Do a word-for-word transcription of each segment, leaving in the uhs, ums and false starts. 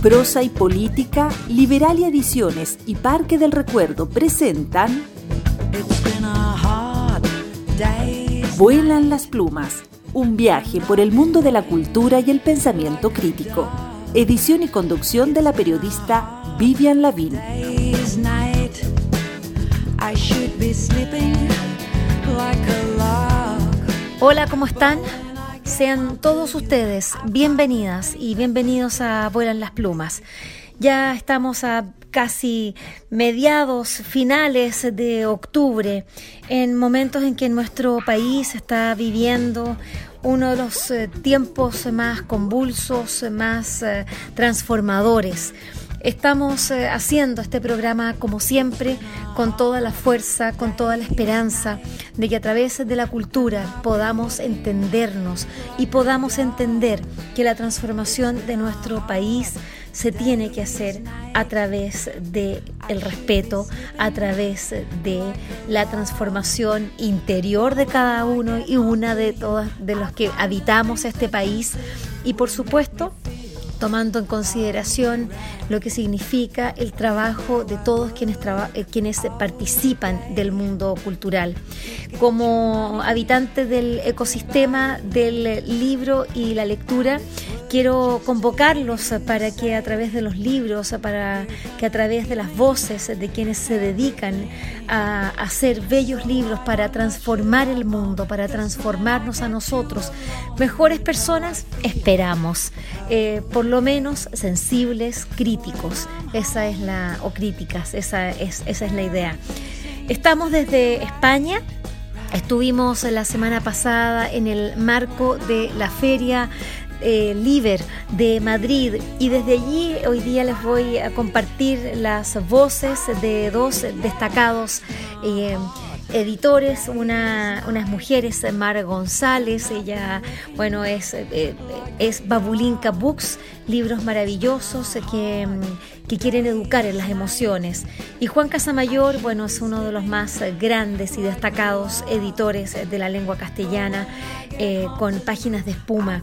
Prosa y Política, Liberalia Ediciones y Parque del Recuerdo presentan Vuelan las plumas, un viaje por el mundo de la cultura y el pensamiento crítico. Edición y conducción de la periodista Vivian Lavín. Hola, ¿cómo están? Sean todos ustedes bienvenidas y bienvenidos a Vuelan las plumas. Ya estamos a casi mediados, finales de octubre, en momentos en que nuestro país está viviendo uno de los eh, tiempos más convulsos, más eh, transformadores. Estamos eh, haciendo este programa, como siempre, con toda la fuerza, con toda la esperanza de que a través de la cultura podamos entendernos y podamos entender que la transformación de nuestro país se tiene que hacer a través del respeto, a través de la transformación interior de cada uno y una de todas de los que habitamos este país y, por supuesto, tomando en consideración lo que significa el trabajo de todos quienes, traba- quienes participan del mundo cultural. Como habitante del ecosistema del libro y la lectura, quiero convocarlos para que a través de los libros, para que a través de las voces de quienes se dedican a hacer bellos libros para transformar el mundo, para transformarnos a nosotros, mejores personas, esperamos, eh, por lo menos sensibles, críticos, esa es la, o críticas, esa es, esa es la idea. Estamos desde España. Estuvimos la semana pasada en el marco de la Feria Eh, Liber de Madrid y desde allí hoy día les voy a compartir las voces de dos destacados eh, editores, una, unas mujeres, Mar González, ella, bueno, es, eh, es Babulinka Books, libros maravillosos que, que quieren educar en las emociones. Y Juan Casamayor, bueno, es uno de los más grandes y destacados editores de la lengua castellana, eh, con Páginas de Espuma,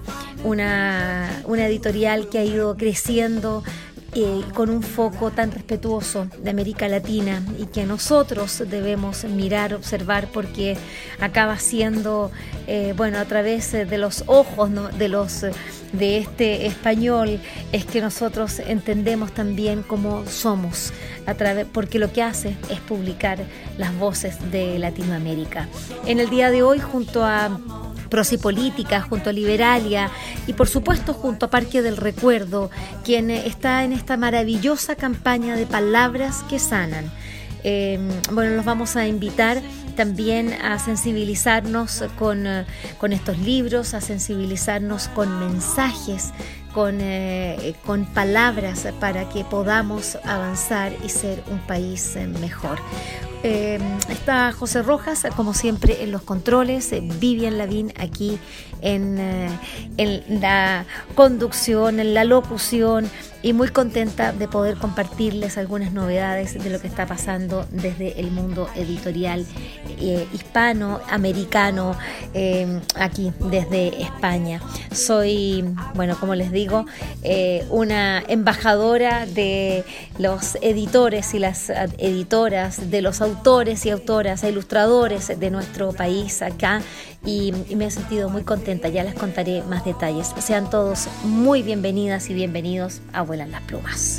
una, una editorial que ha ido creciendo Eh, con un foco tan respetuoso de América Latina y que nosotros debemos mirar, observar, porque acaba siendo, eh, bueno, a través de los ojos, ¿no?, de los de este español, es que nosotros entendemos también cómo somos, a través, porque lo que hace es publicar las voces de Latinoamérica. En el día de hoy, junto a Prosa y Política, junto a Liberalia y por supuesto junto a Parque del Recuerdo, quien está en esta maravillosa campaña de palabras que sanan. Eh, bueno, los vamos a invitar también a sensibilizarnos con, con estos libros, a sensibilizarnos con mensajes, con, eh, con palabras para que podamos avanzar y ser un país mejor. Eh, está José Rojas, como siempre, en los controles, eh, Vivian Lavín aquí en, eh, en la conducción, en la locución, y muy contenta de poder compartirles algunas novedades de lo que está pasando desde el mundo editorial eh, hispanoamericano, eh, aquí desde España. Soy, bueno, como les digo, eh, una embajadora de los editores y las editoras, de los autores y autoras, ilustradores de nuestro país acá, y, y me he sentido muy contenta. Ya les contaré más detalles. Sean todos muy bienvenidas y bienvenidos a Vuelan las plumas.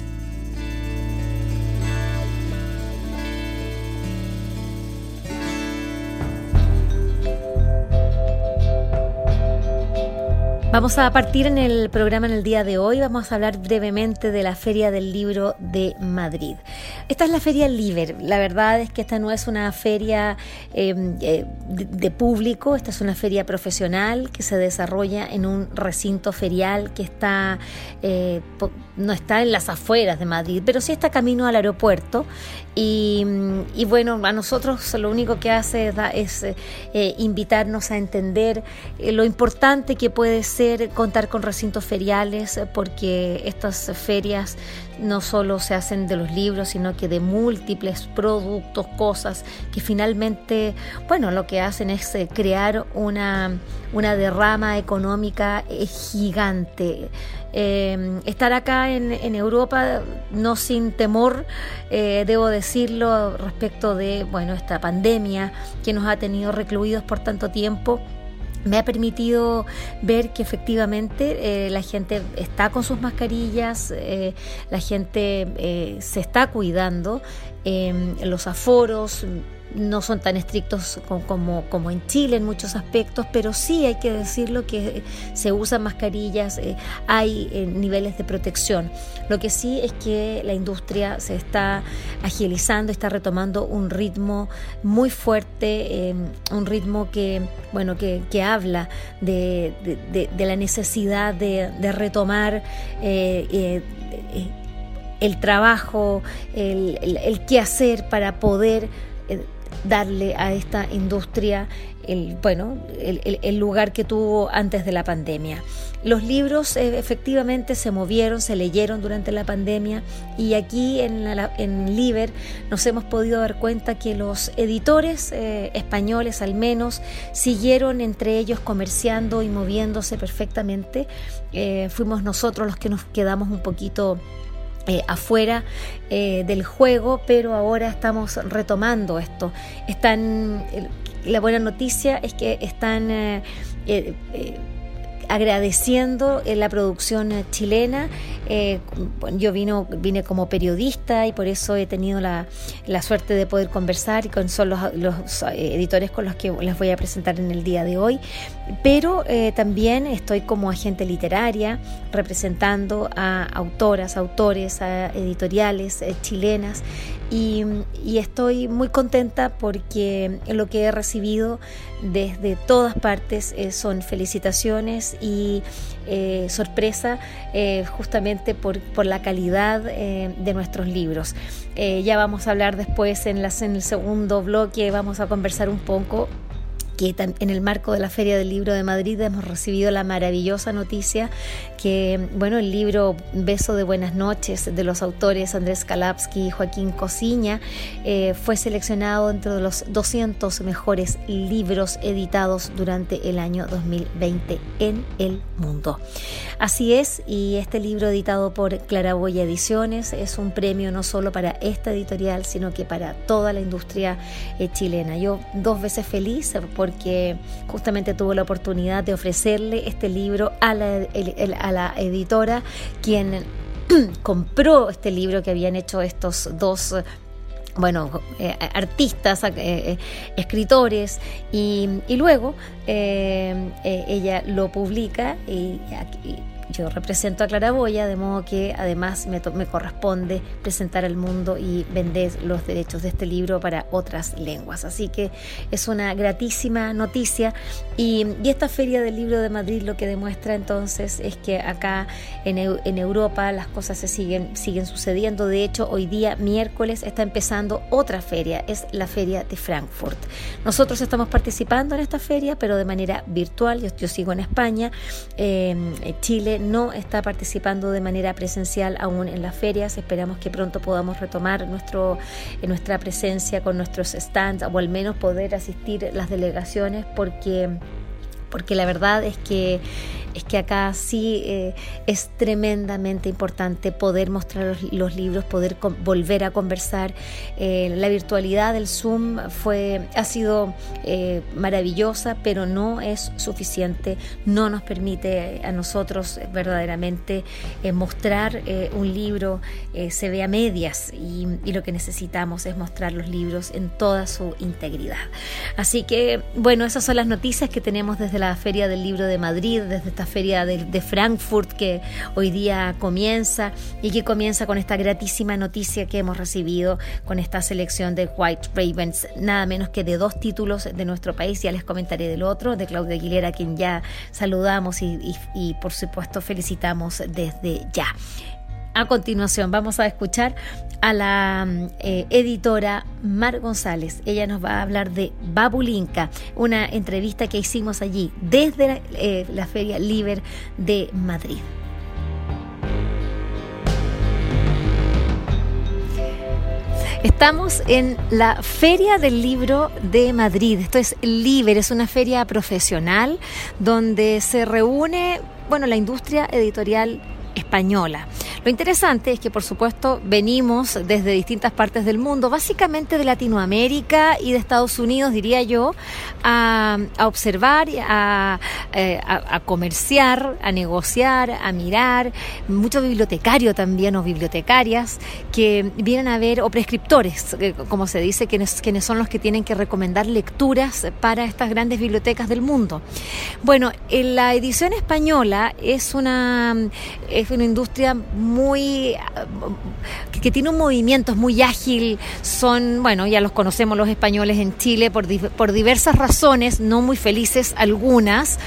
Vamos a partir en el programa en el día de hoy. Vamos a hablar brevemente de la Feria del Libro de Madrid. Esta es la Feria Liber. La verdad es que esta no es una feria eh, eh, de, de público, esta es una feria profesional que se desarrolla en un recinto ferial que está eh, po, no está en las afueras de Madrid, pero sí está camino al aeropuerto. Y, y bueno, a nosotros lo único que hace es, es eh, invitarnos a entender eh, lo importante que puede ser contar con recintos feriales, porque estas ferias no solo se hacen de los libros, sino que de múltiples productos, cosas que finalmente, bueno, lo que hacen es eh, crear una, una derrama económica eh, gigante. Eh, estar acá en, en Europa, no sin temor, eh, debo decirlo, respecto de, bueno, esta pandemia que nos ha tenido recluidos por tanto tiempo, me ha permitido ver que efectivamente eh, la gente está con sus mascarillas, eh, la gente eh, se está cuidando, eh, los aforos no son tan estrictos como, como en Chile en muchos aspectos, pero sí hay que decirlo que se usan mascarillas, eh, hay eh, niveles de protección. Lo que sí es que la industria se está agilizando, está retomando un ritmo muy fuerte, eh, un ritmo que, bueno, que, que habla de, de, de, de la necesidad de, de retomar eh, eh, eh, el trabajo, el, el, el qué hacer para poder eh, darle a esta industria el, bueno, el, el, el lugar que tuvo antes de la pandemia. Los libros eh, efectivamente se movieron, se leyeron durante la pandemia, y aquí en, la, en Liber nos hemos podido dar cuenta que los editores eh, españoles al menos siguieron entre ellos comerciando y moviéndose perfectamente. Eh, fuimos nosotros los que nos quedamos un poquito Eh, afuera eh, del juego, pero ahora estamos retomando esto. Están, eh, la buena noticia es que están eh, eh, eh, agradeciendo eh, la producción eh, chilena. Eh, bueno, yo vino, vine como periodista y por eso he tenido la, la suerte de poder conversar y con son los, los editores con los que les voy a presentar en el día de hoy, pero eh, también estoy como agente literaria representando a autoras, autores, a editoriales eh, chilenas, y, y estoy muy contenta porque lo que he recibido desde todas partes eh, son felicitaciones y eh, sorpresa, eh, justamente por, por la calidad eh, de nuestros libros. Eh, ya vamos a hablar después en, las, en el segundo bloque, vamos a conversar un poco que en el marco de la Feria del Libro de Madrid hemos recibido la maravillosa noticia que, bueno, el libro Beso de Buenas Noches de los autores Andrés Kalapsky y Joaquín Cosiña eh, fue seleccionado dentro de los doscientos mejores libros editados durante el año dos mil veinte en el mundo. Así es, y este libro editado por Claraboya Ediciones es un premio no solo para esta editorial, sino que para toda la industria eh, chilena. Yo dos veces feliz por porque justamente tuve la oportunidad de ofrecerle este libro a la, el, el, a la editora, quien compró este libro que habían hecho estos dos bueno, eh, artistas, eh, escritores, y, y luego eh, eh, ella lo publica y, y yo represento a Claraboya, de modo que además me, to- me corresponde presentar al mundo y vender los derechos de este libro para otras lenguas. Así que es una gratísima noticia, y, y esta Feria del Libro de Madrid lo que demuestra entonces es que acá en, en Europa las cosas se siguen, siguen sucediendo. De hecho, hoy día, miércoles, está empezando otra feria, es la Feria de Frankfurt. Nosotros estamos participando en esta feria, pero de manera virtual. Yo, yo sigo en España, eh, Chile no está participando de manera presencial aún en las ferias. Esperamos que pronto podamos retomar nuestro, nuestra presencia con nuestros stands, o al menos poder asistir las delegaciones, porque, porque la verdad es que es que acá sí eh, es tremendamente importante poder mostrar los, los libros, poder con, volver a conversar. Eh, la virtualidad del Zoom fue, ha sido eh, maravillosa, pero no es suficiente, no nos permite a nosotros verdaderamente eh, mostrar eh, un libro, eh, se ve a medias, y, y lo que necesitamos es mostrar los libros en toda su integridad. Así que, bueno, esas son las noticias que tenemos desde la Feria del Libro de Madrid, desde esta Feria de, de Frankfurt, que hoy día comienza y que comienza con esta gratísima noticia que hemos recibido con esta selección de White Ravens, nada menos que de dos títulos de nuestro país. Ya les comentaré del otro, de Claudia Aguilera, a quien ya saludamos y, y, y por supuesto felicitamos desde ya. A continuación vamos a escuchar a la eh, editora Mar González. Ella nos va a hablar de Babulinka, una entrevista que hicimos allí desde la, eh, la Feria Liber de Madrid. Estamos en la Feria del Libro de Madrid. Esto es Liber, es una feria profesional donde se reúne, bueno, la industria editorial española. Lo interesante es que, por supuesto, venimos desde distintas partes del mundo, básicamente de Latinoamérica y de Estados Unidos, diría yo, a, a observar, a, a, a comerciar, a negociar, a mirar. Muchos bibliotecarios también, o bibliotecarias, que vienen a ver, o prescriptores, como se dice, quienes, quienes son los que tienen que recomendar lecturas para estas grandes bibliotecas del mundo. Bueno, en la edición española es una, es una industria muy muy que tiene un movimiento, es muy ágil. Son, bueno, ya los conocemos los españoles en Chile por, por diversas razones, no muy felices algunas,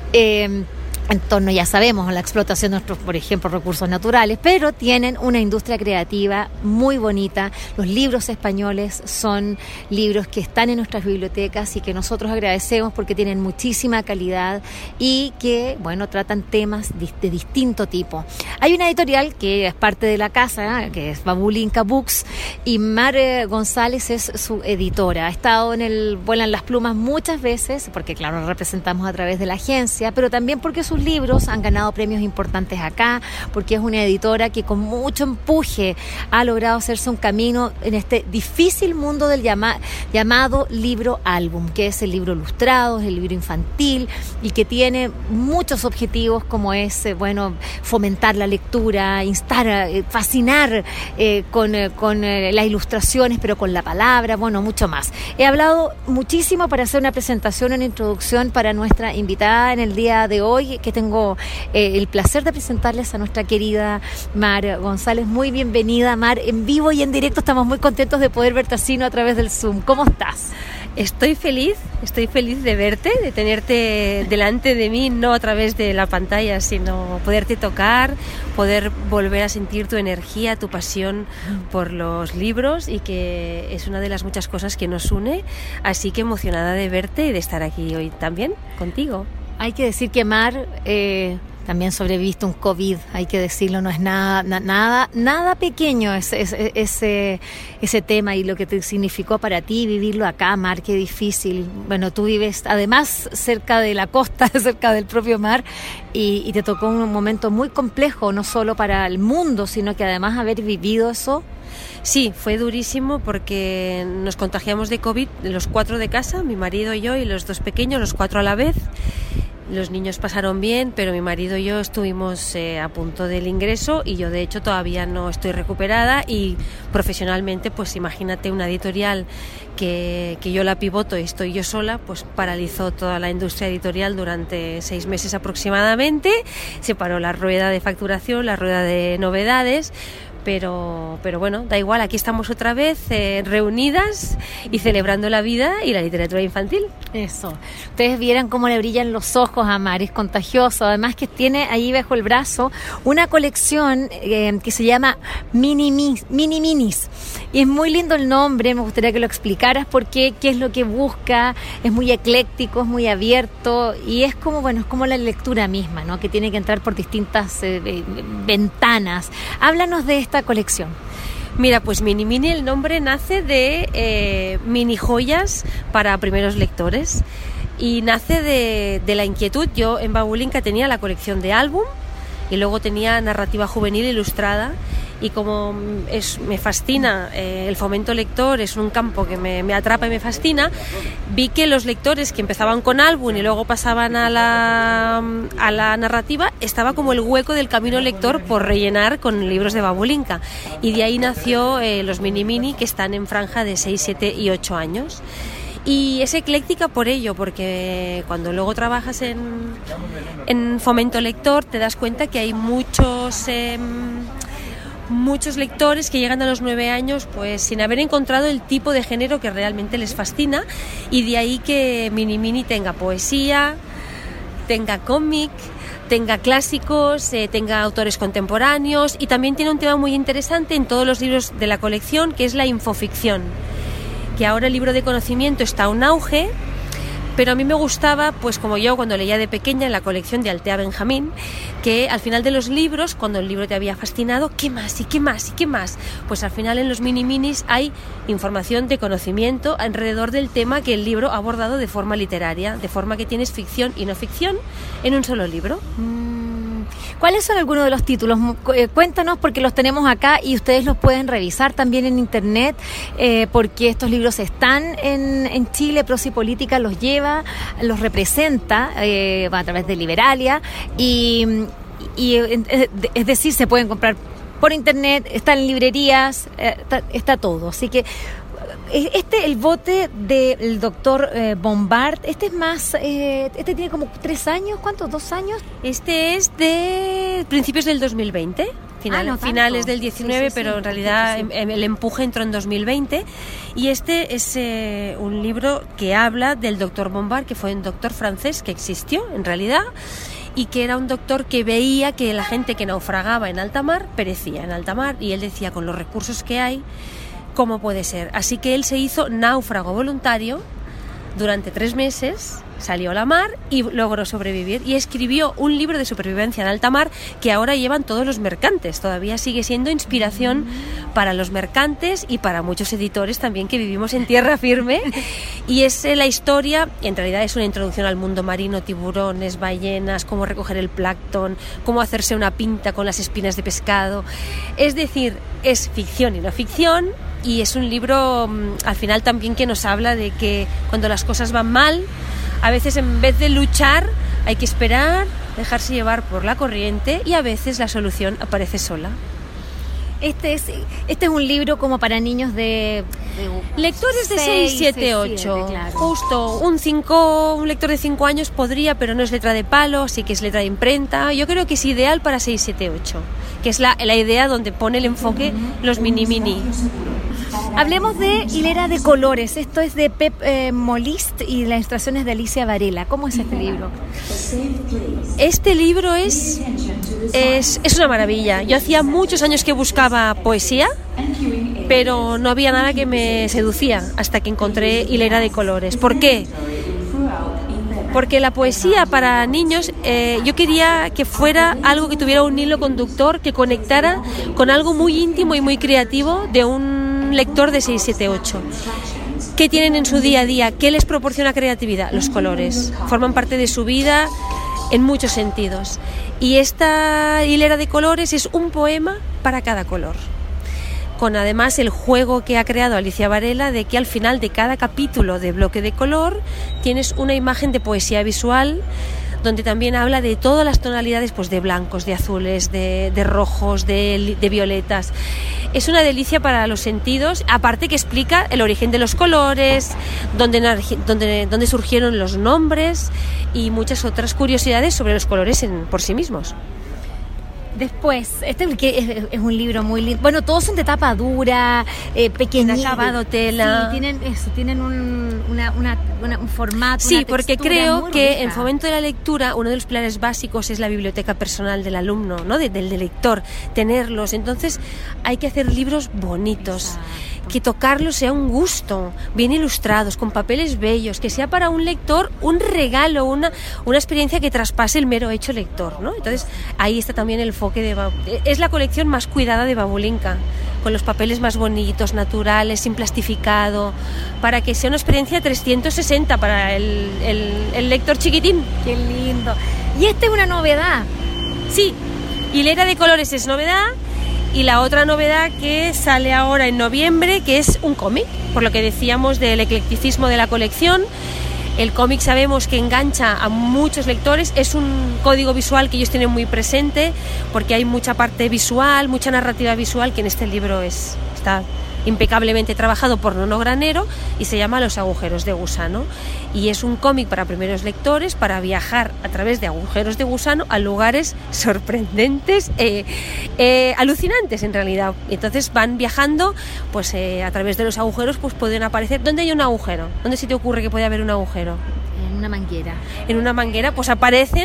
eh, en torno, ya sabemos, a la explotación de nuestros, por ejemplo, recursos naturales, pero tienen una industria creativa muy bonita. Los libros españoles son libros que están en nuestras bibliotecas y que nosotros agradecemos porque tienen muchísima calidad y que, bueno, tratan temas de distinto tipo. Hay una editorial que es parte de la casa, ¿eh? que es Babulinka Books, y Mar González es su editora. Ha estado en el Vuelan las Plumas muchas veces, porque claro, lo representamos a través de la agencia, pero también porque sus libros han ganado premios importantes acá, porque es una editora que con mucho empuje ha logrado hacerse un camino en este difícil mundo del llama, llamado libro álbum, que es el libro ilustrado, es el libro infantil y que tiene muchos objetivos, como es, eh, bueno, fomentar la lectura, instar, eh, fascinar eh, con, eh, con eh, las ilustraciones, pero con la palabra, bueno, mucho más. He hablado muchísimo para hacer una presentación, una introducción para nuestra invitada en el día de hoy, que tengo eh, el placer de presentarles a nuestra querida Mar González. Muy bienvenida, Mar, en vivo y en directo. Estamos muy contentos de poder verte así, ¿no?, a través del Zoom. ¿Cómo estás? Estoy feliz, estoy feliz de verte, de tenerte delante de mí, no a través de la pantalla, sino poderte tocar, poder volver a sentir tu energía, tu pasión por los libros, y que es una de las muchas cosas que nos une. Así que emocionada de verte y de estar aquí hoy también contigo. Hay que decir que Mar eh, también sobreviviste un COVID, hay que decirlo, no es nada na, nada nada pequeño ese, ese, ese, ese tema y lo que te significó para ti vivirlo acá, Mar, qué difícil. Bueno, tú vives además cerca de la costa, cerca del propio mar, y, y te tocó un momento muy complejo, no solo para el mundo, sino que además haber vivido eso. Sí, fue durísimo porque nos contagiamos de COVID los cuatro de casa, mi marido y yo, y los dos pequeños, los cuatro a la vez. Los niños pasaron bien, pero mi marido y yo estuvimos eh, a punto del ingreso, y yo de hecho todavía no estoy recuperada, y profesionalmente, pues imagínate, una editorial que, que yo la pivoto y estoy yo sola, pues paralizó toda la industria editorial durante seis meses aproximadamente. Se paró la rueda de facturación, la rueda de novedades. Pero, pero bueno, da igual, aquí estamos otra vez eh, reunidas y celebrando la vida y la literatura infantil. Eso. Ustedes vieran cómo le brillan los ojos a Mar, es contagioso. Además que tiene ahí bajo el brazo una colección eh, que se llama Mini, Mini Minis. Y es muy lindo el nombre, me gustaría que lo explicaras por qué, qué es lo que busca. Es muy ecléctico, es muy abierto y es como, bueno, es como la lectura misma, ¿no?, que tiene que entrar por distintas eh, eh, ventanas. Háblanos de esta esta colección. Mira, pues Mini Mini, el nombre nace de eh, mini joyas para primeros lectores, y nace de, de la inquietud. Yo en Babulinka tenía la colección de álbum y luego tenía narrativa juvenil ilustrada, y como es, me fascina eh, el fomento lector, es un campo que me, me atrapa y me fascina, vi que los lectores que empezaban con álbum y luego pasaban a la, a la narrativa, estaba como el hueco del camino lector por rellenar con libros de Babulinka, y de ahí nació eh, los Mini Mini, que están en franja de seis, siete y ocho años. Y es ecléctica por ello, porque cuando luego trabajas en, en fomento lector te das cuenta que hay muchos... Eh, muchos lectores que llegan a los nueve años pues sin haber encontrado el tipo de género que realmente les fascina, y de ahí que Mini Mini tenga poesía, tenga cómic, tenga clásicos, eh, tenga autores contemporáneos, y también tiene un tema muy interesante en todos los libros de la colección, que es la infoficción, que ahora el libro de conocimiento está a un auge, pero a mí me gustaba, pues como yo cuando leía de pequeña en la colección de Altea Benjamín, que al final de los libros, cuando el libro te había fascinado, ¿qué más? ¿Y qué más? ¿Y qué más? Pues al final en los mini minis hay información de conocimiento alrededor del tema que el libro ha abordado de forma literaria, de forma que tienes ficción y no ficción en un solo libro. ¿Cuáles son algunos de los títulos? Cuéntanos, porque los tenemos acá y ustedes los pueden revisar también en internet, eh, porque estos libros están en, en Chile. Prosa y Política los lleva, los representa eh, a través de Liberalia y, y es decir, se pueden comprar por internet, están en librerías, eh, está, está todo. Así que este, el bote del doctor eh, Bombard, este es más, eh, este tiene como tres años, ¿cuántos? ¿Dos años? Este es de principios del dos mil veinte, final, ah, no finales del diecinueve, sí, sí, pero sí, en realidad sí, sí. el empuje entró en dos mil veinte, y este es eh, un libro que habla del doctor Bombard, que fue un doctor francés que existió en realidad, y que era un doctor que veía que la gente que naufragaba en alta mar perecía en alta mar, y él decía, con los recursos que hay, ¿cómo puede ser? Así que él se hizo náufrago voluntario durante tres meses, salió a la mar y logró sobrevivir, y escribió un libro de supervivencia en alta mar que ahora llevan todos los mercantes. Todavía sigue siendo inspiración para los mercantes y para muchos editores también que vivimos en tierra firme, y es la historia, en realidad es una introducción al mundo marino, tiburones, ballenas, cómo recoger el plancton, cómo hacerse una pinta con las espinas de pescado. Es decir, es ficción y no ficción. Y es un libro, al final también, que nos habla de que cuando las cosas van mal, a veces en vez de luchar hay que esperar, dejarse llevar por la corriente, y a veces la solución aparece sola. Este es, este es un libro como para niños de... de lectores de seis, siete, ocho. Claro. Justo, un cinco, un lector de cinco años podría, pero no es letra de palo, sí que es letra de imprenta. Yo creo que es ideal para seis, siete, ocho, que es la, la idea donde pone el enfoque los mini-mini. Hablemos de Hilera de Colores. Esto es de Pep eh, Molist y las ilustraciones de Alicia Varela. ¿Cómo es este libro? Este libro es, es, es una maravilla. Yo hacía muchos años que buscaba poesía, pero no había nada que me seducía hasta que encontré Hilera de Colores. ¿Por qué? Porque la poesía para niños, eh, yo quería que fuera algo que tuviera un hilo conductor, que conectara con algo muy íntimo y muy creativo de un lector de seis, siete, ocho. ¿Qué tienen en su día a día? ¿Qué les proporciona creatividad? Los colores. Forman parte de su vida en muchos sentidos. Y esta Hilera de Colores es un poema para cada color, con además el juego que ha creado Alicia Varela de que al final de cada capítulo de Bloque de Color tienes una imagen de poesía visual, donde también habla de todas las tonalidades, pues de blancos, de azules, de, de rojos, de, de violetas. Es una delicia para los sentidos, aparte que explica el origen de los colores, dónde, dónde, dónde surgieron los nombres y muchas otras curiosidades sobre los colores en, por sí mismos. Después, este es, es un libro muy lindo. Bueno, todos son de tapa dura, eh, pequeñitos. Acabado, tela. Sí, tienen eso, tienen un, una, una, una, un formato. Sí, una porque creo muy que rica. en Fomento de la Lectura uno de los pilares básicos es la biblioteca personal del alumno, ¿no? De, del, del lector, tenerlos. Entonces hay que hacer libros bonitos. Exacto. Que tocarlos sea un gusto, bien ilustrados, con papeles bellos, que sea para un lector un regalo, una, una experiencia que traspase el mero hecho lector, ¿no? Entonces ahí está también el enfoque de... Es la colección más cuidada de Babulinka, con los papeles más bonitos, naturales, sin plastificado, para que sea una experiencia trescientos sesenta para el, el, el lector chiquitín. ¡Qué lindo! Y esta es una novedad. Sí, Hilera de Colores es novedad. Y la otra novedad que sale ahora en noviembre, que es un cómic, por lo que decíamos del eclecticismo de la colección. El cómic sabemos que engancha a muchos lectores, es un código visual que ellos tienen muy presente, porque hay mucha parte visual, mucha narrativa visual, que en este libro es, está impecablemente trabajado por Nono Granero, y se llama Los agujeros de gusano, y es un cómic para primeros lectores, para viajar a través de agujeros de gusano a lugares sorprendentes, eh, eh, alucinantes en realidad. Entonces van viajando, pues eh, a través de los agujeros, pues pueden aparecer. ¿Dónde hay un agujero? ¿Dónde se te ocurre que puede haber un agujero? En una manguera. En una manguera, pues aparecen,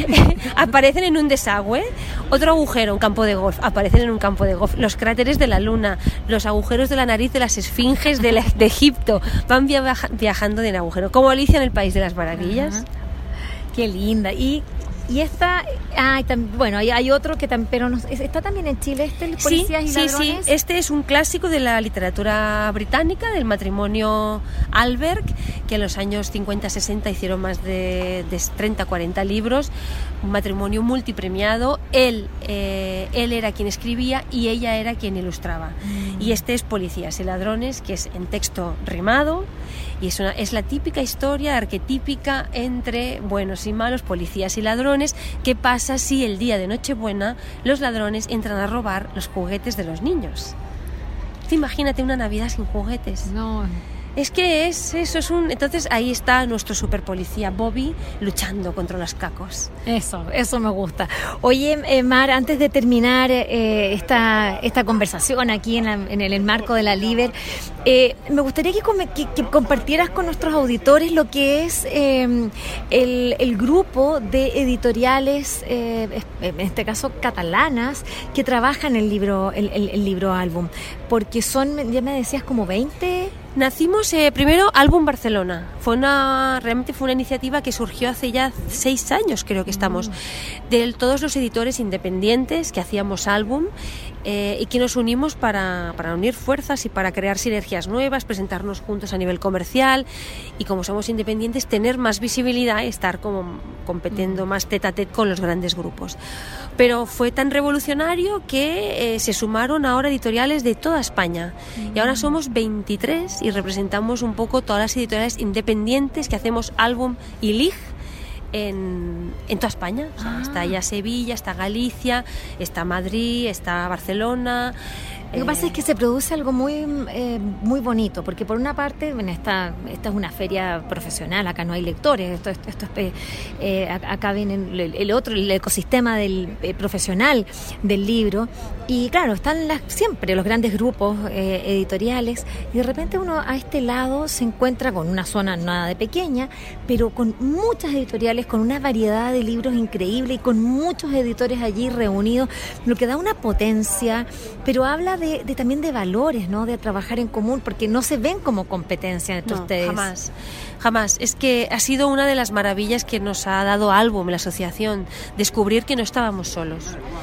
aparecen en un desagüe, otro agujero, un campo de golf, aparecen en un campo de golf, los cráteres de la Luna, los agujeros de la nariz de las esfinges de, la, de Egipto, van viaja, viajando de un agujero, como Alicia en el País de las Maravillas. Ajá. Qué linda. Y Y esta, ah, bueno, hay, hay otro que también, pero no, está también en Chile, este, el Policías sí, y sí, Ladrones. Sí, este es un clásico de la literatura británica, del matrimonio Alberg, que en los años cincuenta sesenta hicieron más de, de treinta cuarenta libros, un matrimonio multipremiado. Él, eh, él era quien escribía y ella era quien ilustraba. Mm. Y este es Policías y Ladrones, que es en texto rimado. Y es, una, es la típica historia arquetípica entre buenos y malos, policías y ladrones. ¿Qué pasa si el día de Nochebuena los ladrones entran a robar los juguetes de los niños? ¿Te imagínate una Navidad sin juguetes? No. Es que es eso, es un... Entonces ahí está nuestro superpolicía Bobby luchando contra los cacos. Eso, eso me gusta. Oye, eh, Mar, antes de terminar eh, esta, esta conversación aquí en, la, en el marco de la Liber, eh, me gustaría que, que, que compartieras con nuestros auditores lo que es eh, el, el grupo de editoriales, eh, en este caso catalanas, que trabajan el libro, el, el, el libro álbum, porque son, ya me decías, como veinte... Nacimos eh, primero Álbum Barcelona. Fue una realmente fue una iniciativa que surgió hace ya seis años, creo que estamos, de todos los editores independientes que hacíamos álbum eh, y que nos unimos para, para unir fuerzas y para crear sinergias nuevas, presentarnos juntos a nivel comercial y, como somos independientes, tener más visibilidad y estar como compitiendo más tete a tete con los grandes grupos. Pero fue tan revolucionario que eh, se sumaron ahora editoriales de toda España y ahora somos veintitrés y representamos un poco todas las editoriales independientes que hacemos álbum y lig en, en toda España. O sea, ah. Está ya Sevilla, está Galicia, está Madrid, está Barcelona. Lo que pasa es que se produce algo muy eh, muy bonito, porque por una parte, bueno, esta, esta es una feria profesional, acá no hay lectores, esto, esto, esto es, eh, acá viene el, el otro, el ecosistema del eh, profesional del libro, y claro, están las, siempre los grandes grupos eh, editoriales, y de repente uno a este lado se encuentra con una zona nada de pequeña, pero con muchas editoriales, con una variedad de libros increíble y con muchos editores allí reunidos, lo que da una potencia, pero habla De, de también de valores, ¿no? De trabajar en común, porque no se ven como competencia entre no, ustedes. Jamás, jamás. Es que ha sido una de las maravillas que nos ha dado Álbum, la asociación, descubrir que no estábamos solos.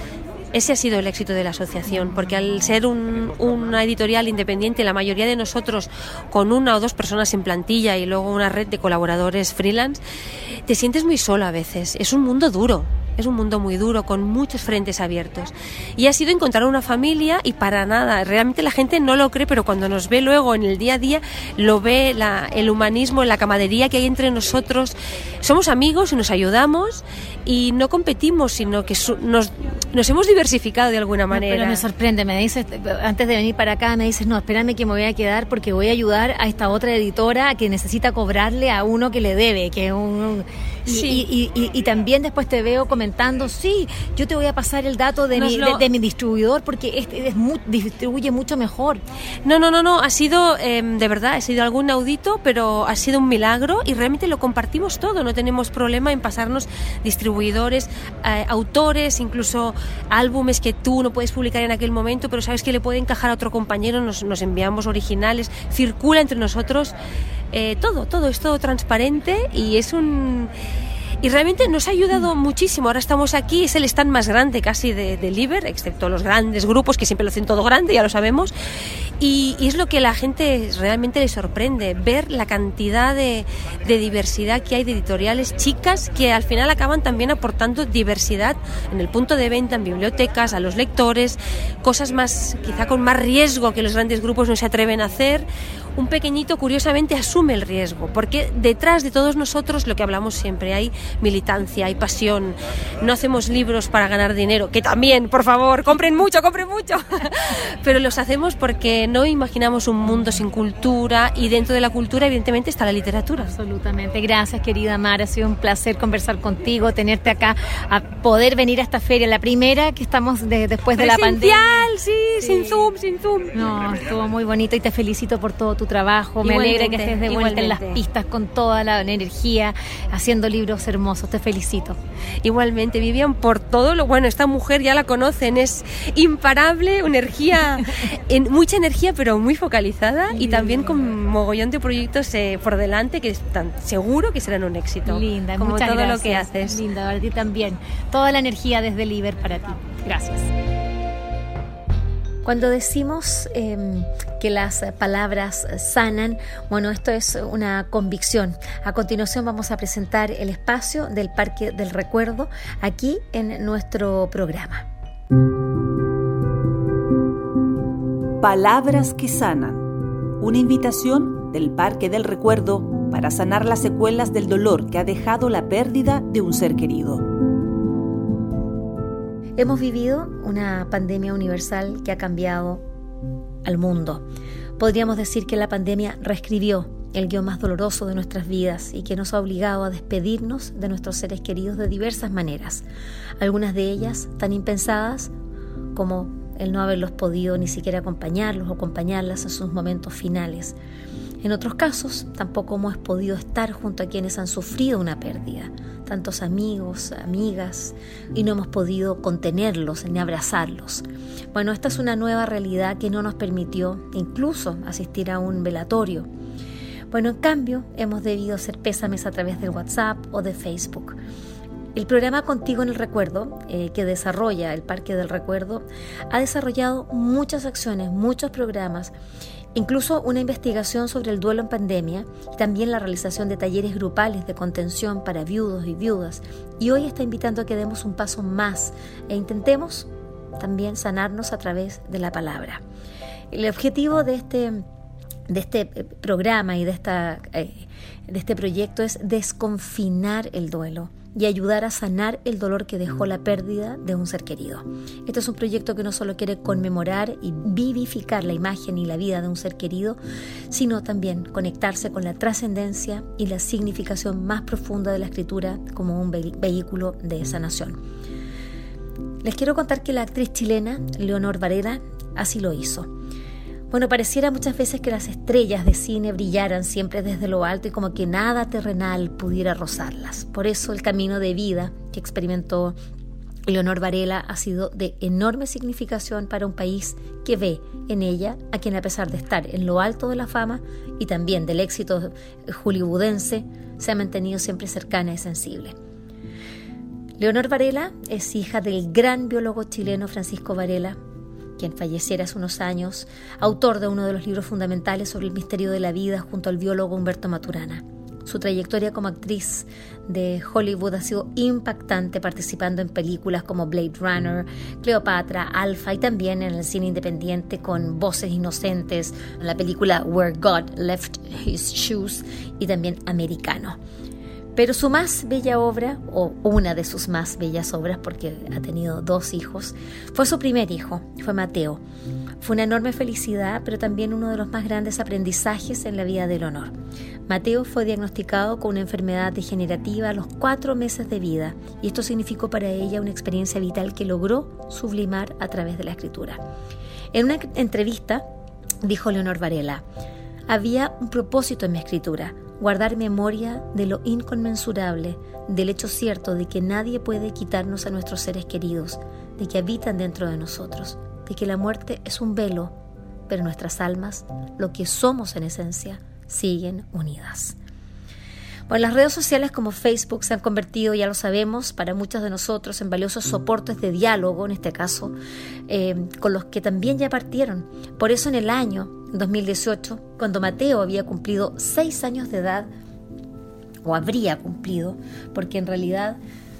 Ese ha sido el éxito de la asociación, porque al ser un, una editorial independiente, la mayoría de nosotros con una o dos personas en plantilla y luego una red de colaboradores freelance, te sientes muy solo a veces. Es un mundo duro. Es un mundo muy duro, con muchos frentes abiertos. Y ha sido encontrar una familia y para nada. Realmente la gente no lo cree, pero cuando nos ve luego en el día a día, lo ve la, el humanismo, la camaradería que hay entre nosotros. Somos amigos y nos ayudamos y no competimos, sino que su, nos, nos hemos diversificado de alguna manera. No, pero me sorprende, me dices, antes de venir para acá, me dices, no, espérame que me voy a quedar porque voy a ayudar a esta otra editora que necesita cobrarle a uno que le debe, que un... un y, sí. y, y, y, y también después te veo comentando, sí, yo te voy a pasar el dato de, mi, lo... de, de mi distribuidor porque este es muy, distribuye mucho mejor. No, no, no, no, ha sido, eh, de verdad, ha sido algo inaudito, pero ha sido un milagro y realmente lo compartimos todo, no tenemos problema en pasarnos distribuidores, eh, autores, incluso álbumes que tú no puedes publicar en aquel momento, pero sabes que le puede encajar a otro compañero, nos, nos enviamos originales, circula entre nosotros, eh, todo, todo es todo transparente y es un... Y realmente nos ha ayudado muchísimo. Ahora estamos aquí, es el stand más grande casi de, de Liber, excepto los grandes grupos que siempre lo hacen todo grande, ya lo sabemos. Y, y es lo que la gente realmente le sorprende, ver la cantidad de, de diversidad que hay de editoriales chicas que al final acaban también aportando diversidad en el punto de venta, en bibliotecas, a los lectores, cosas más, quizá con más riesgo que los grandes grupos no se atreven a hacer. Un pequeñito, curiosamente, asume el riesgo, porque detrás de todos nosotros, lo que hablamos siempre, hay militancia, hay pasión. No hacemos libros para ganar dinero, que también, por favor, compren mucho, compren mucho. Pero los hacemos porque no imaginamos un mundo sin cultura, y dentro de la cultura evidentemente está la literatura. Absolutamente. Gracias, querida Mar, ha sido un placer conversar contigo, tenerte acá, a poder venir a esta feria, la primera que estamos de, después de la pandemia. Sí, sí, sin Zoom, sin Zoom. No, estuvo muy bonito y te felicito por todo tu trabajo. Me alegra que estés de vuelta en las pistas con toda la energía, haciendo libros hermosos. Te felicito. Igualmente, Vivian, por todo lo bueno. Esta mujer ya la conocen, es imparable, energía, en, mucha energía, pero muy focalizada, y también con mogollón de proyectos eh, por delante que están seguro que serán un éxito. Linda, como muchas todo gracias. Lo que haces. Linda, para ti también. Toda la energía desde Liber para ti. Gracias. Cuando decimos eh, que las palabras sanan, bueno, esto es una convicción. A continuación vamos a presentar el espacio del Parque del Recuerdo aquí en nuestro programa. Palabras que sanan. Una invitación del Parque del Recuerdo para sanar las secuelas del dolor que ha dejado la pérdida de un ser querido. Hemos vivido una pandemia universal que ha cambiado al mundo. Podríamos decir que la pandemia reescribió el guión más doloroso de nuestras vidas y que nos ha obligado a despedirnos de nuestros seres queridos de diversas maneras. Algunas de ellas tan impensadas como el no haberlos podido ni siquiera acompañarlos o acompañarlas en sus momentos finales. En otros casos, tampoco hemos podido estar junto a quienes han sufrido una pérdida, tantos amigos, amigas, y no hemos podido contenerlos ni abrazarlos. Bueno, esta es una nueva realidad que no nos permitió incluso asistir a un velatorio. Bueno, en cambio, hemos debido hacer pésames a través del WhatsApp o de Facebook. El programa Contigo en el Recuerdo, eh, que desarrolla el Parque del Recuerdo, ha desarrollado muchas acciones, muchos programas, incluso una investigación sobre el duelo en pandemia y también la realización de talleres grupales de contención para viudos y viudas. Y hoy está invitando a que demos un paso más e intentemos también sanarnos a través de la palabra. El objetivo de este, de este programa y de, esta, eh, de este proyecto es desconfinar el duelo y ayudar a sanar el dolor que dejó la pérdida de un ser querido. Este es un proyecto que no solo quiere conmemorar y vivificar la imagen y la vida de un ser querido, sino también conectarse con la trascendencia y la significación más profunda de la escritura como un ve- vehículo de sanación. Les quiero contar que la actriz chilena Leonor Varela así lo hizo. Bueno, pareciera muchas veces que las estrellas de cine brillaran siempre desde lo alto y como que nada terrenal pudiera rozarlas. Por eso el camino de vida que experimentó Leonor Varela ha sido de enorme significación para un país que ve en ella a quien, a pesar de estar en lo alto de la fama y también del éxito hollywoodense, se ha mantenido siempre cercana y sensible. Leonor Varela es hija del gran biólogo chileno Francisco Varela, quien falleciera hace unos años, autor de uno de los libros fundamentales sobre el misterio de la vida junto al biólogo Humberto Maturana. Su trayectoria como actriz de Hollywood ha sido impactante, participando en películas como Blade Runner, Cleopatra, Alpha y también en el cine independiente con Voces Inocentes, en la película Where God Left His Shoes y también Americano. Pero su más bella obra, o una de sus más bellas obras, porque ha tenido dos hijos, fue su primer hijo, fue Mateo. Fue una enorme felicidad, pero también uno de los más grandes aprendizajes en la vida de Leonor. Mateo fue diagnosticado con una enfermedad degenerativa a los cuatro meses de vida, y esto significó para ella una experiencia vital que logró sublimar a través de la escritura. En una entrevista dijo Leonor Varela: había un propósito en mi escritura, guardar memoria de lo inconmensurable, del hecho cierto de que nadie puede quitarnos a nuestros seres queridos, de que habitan dentro de nosotros, de que la muerte es un velo, pero nuestras almas, lo que somos en esencia, siguen unidas. Bueno, las redes sociales como Facebook se han convertido, ya lo sabemos, para muchos de nosotros en valiosos soportes de diálogo, en este caso, eh, con los que también ya partieron. Por eso en el año dos mil dieciocho, cuando Mateo había cumplido seis años de edad, o habría cumplido, porque en realidad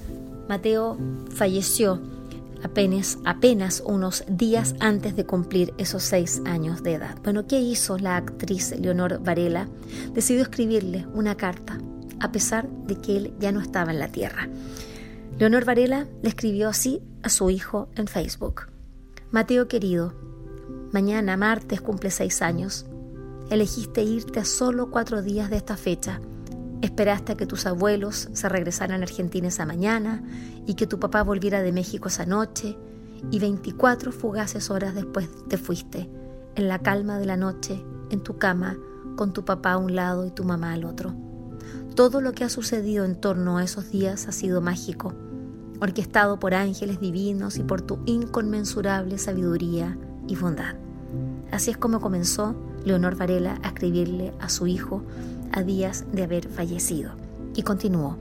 Mateo falleció apenas, apenas unos días antes de cumplir esos seis años de edad. Bueno, ¿qué hizo la actriz Leonor Varela? Decidió escribirle una carta a pesar de que él ya no estaba en la tierra. Leonor Varela le escribió así a su hijo en Facebook: Mateo querido, mañana martes cumple seis años. Elegiste irte a solo cuatro días de esta fecha. Esperaste a que tus abuelos se regresaran a Argentina esa mañana y que tu papá volviera de México esa noche, y veinticuatro fugaces horas después te fuiste, en la calma de la noche, en tu cama, con tu papá a un lado y tu mamá al otro. Todo lo que ha sucedido en torno a esos días ha sido mágico, orquestado por ángeles divinos y por tu inconmensurable sabiduría y bondad. Así es como comenzó Leonor Varela a escribirle a su hijo a días de haber fallecido. Y continuó: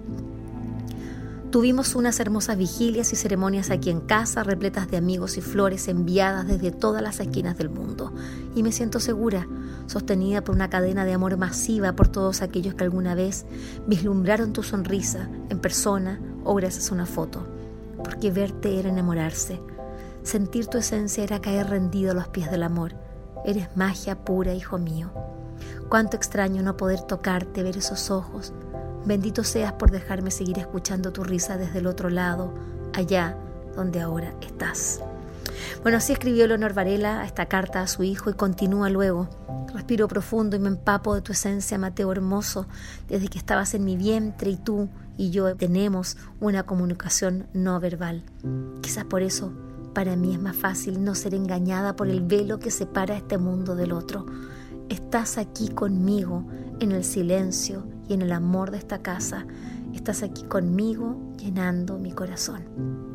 tuvimos unas hermosas vigilias y ceremonias aquí en casa, repletas de amigos y flores enviadas desde todas las esquinas del mundo. Y me siento segura, sostenida por una cadena de amor masiva por todos aquellos que alguna vez vislumbraron tu sonrisa en persona o gracias a una foto. Porque verte era enamorarse. Sentir tu esencia era caer rendido a los pies del amor. Eres magia pura, hijo mío. Cuánto extraño no poder tocarte, ver esos ojos. Bendito seas por dejarme seguir escuchando tu risa desde el otro lado, allá donde ahora estás. Bueno, así escribió Leonor Varela esta carta a su hijo y continúa luego: respiro profundo y me empapo de tu esencia, Mateo hermoso, desde que estabas en mi vientre y tú y yo tenemos una comunicación no verbal. Quizás por eso para mí es más fácil no ser engañada por el velo que separa este mundo del otro. Estás aquí conmigo en el silencio y en el amor de esta casa. Estás aquí conmigo llenando mi corazón.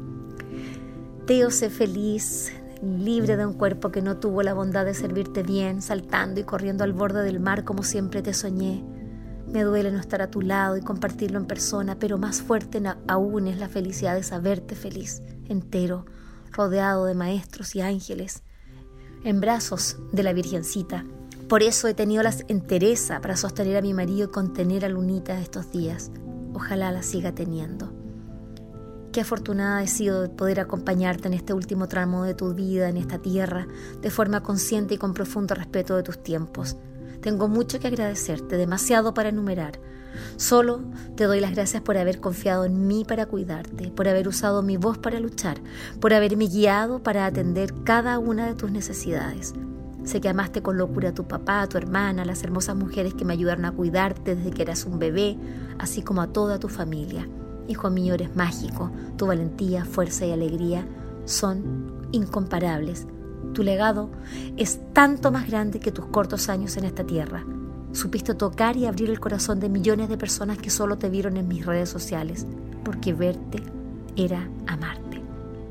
Teo, sé feliz, libre de un cuerpo que no tuvo la bondad de servirte bien, saltando y corriendo al borde del mar como siempre te soñé. Me duele no estar a tu lado y compartirlo en persona, pero más fuerte aún es la felicidad de saberte feliz, entero, rodeado de maestros y ángeles, en brazos de la Virgencita. Por eso he tenido la entereza para sostener a mi marido y contener a Lunita estos días. Ojalá la siga teniendo. Qué afortunada he sido de poder acompañarte en este último tramo de tu vida en esta tierra, de forma consciente y con profundo respeto de tus tiempos. Tengo mucho que agradecerte, demasiado para enumerar. Solo te doy las gracias por haber confiado en mí para cuidarte, por haber usado mi voz para luchar, por haberme guiado para atender cada una de tus necesidades. Sé que amaste con locura a tu papá, a tu hermana, a las hermosas mujeres que me ayudaron a cuidarte desde que eras un bebé, así como a toda tu familia. Hijo mío, eres mágico. Tu valentía, fuerza y alegría son incomparables. Tu legado es tanto más grande que tus cortos años en esta tierra. Supiste tocar y abrir el corazón de millones de personas que solo te vieron en mis redes sociales, porque verte era amarte.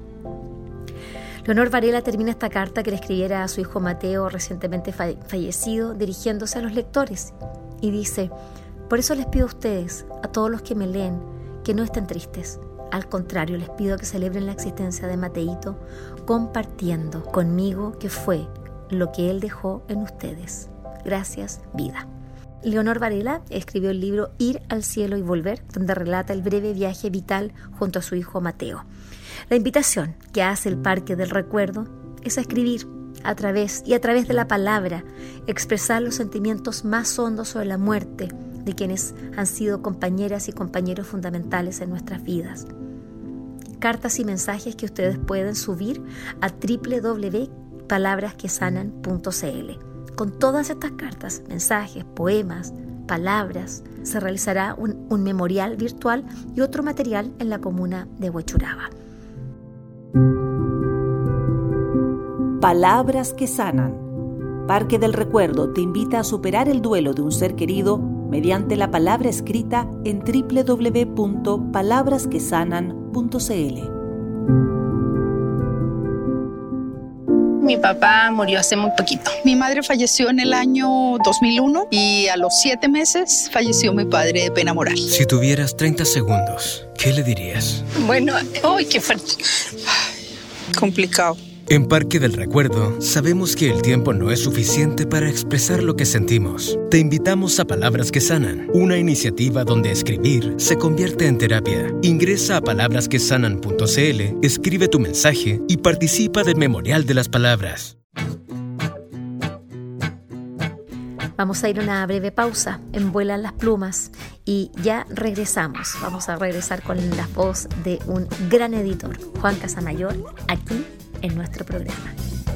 Leonor Varela termina esta carta que le escribiera a su hijo Mateo, recientemente fallecido, dirigiéndose a los lectores, y dice: por eso les pido a ustedes, a todos los que me leen, que no estén tristes. Al contrario, les pido que celebren la existencia de Mateito, compartiendo conmigo que fue lo que él dejó en ustedes. Gracias, vida. Leonor Varela escribió el libro Ir al cielo y volver, donde relata el breve viaje vital junto a su hijo Mateo. La invitación que hace el Parque del Recuerdo es a escribir a través y a través de la palabra, expresar los sentimientos más hondos sobre la muerte de quienes han sido compañeras y compañeros fundamentales en nuestras vidas. Cartas y mensajes que ustedes pueden subir a doble u doble u doble u punto palabras que sanan punto c l. Con todas estas cartas, mensajes, poemas, palabras, se realizará un, un memorial virtual y otro material en la comuna de Huechuraba. Palabras que sanan. Parque del Recuerdo te invita a superar el duelo de un ser querido mediante la palabra escrita en doble u doble u doble u punto palabras que sanan punto c l. Mi papá murió hace muy poquito. Mi madre falleció en el año dos mil uno y a los siete meses falleció mi padre de pena moral. Si tuvieras treinta segundos, ¿qué le dirías? Bueno, ¡ay, qué fuerte! Complicado. En Parque del Recuerdo, sabemos que el tiempo no es suficiente para expresar lo que sentimos. Te invitamos a Palabras que Sanan, una iniciativa donde escribir se convierte en terapia. Ingresa a palabras que sanan punto c l, escribe tu mensaje y participa del Memorial de las Palabras. Vamos a ir a una breve pausa en Vuelan las Plumas y ya regresamos. Vamos a regresar con la voz de un gran editor, Juan Casamayor, aquí en nuestro programa.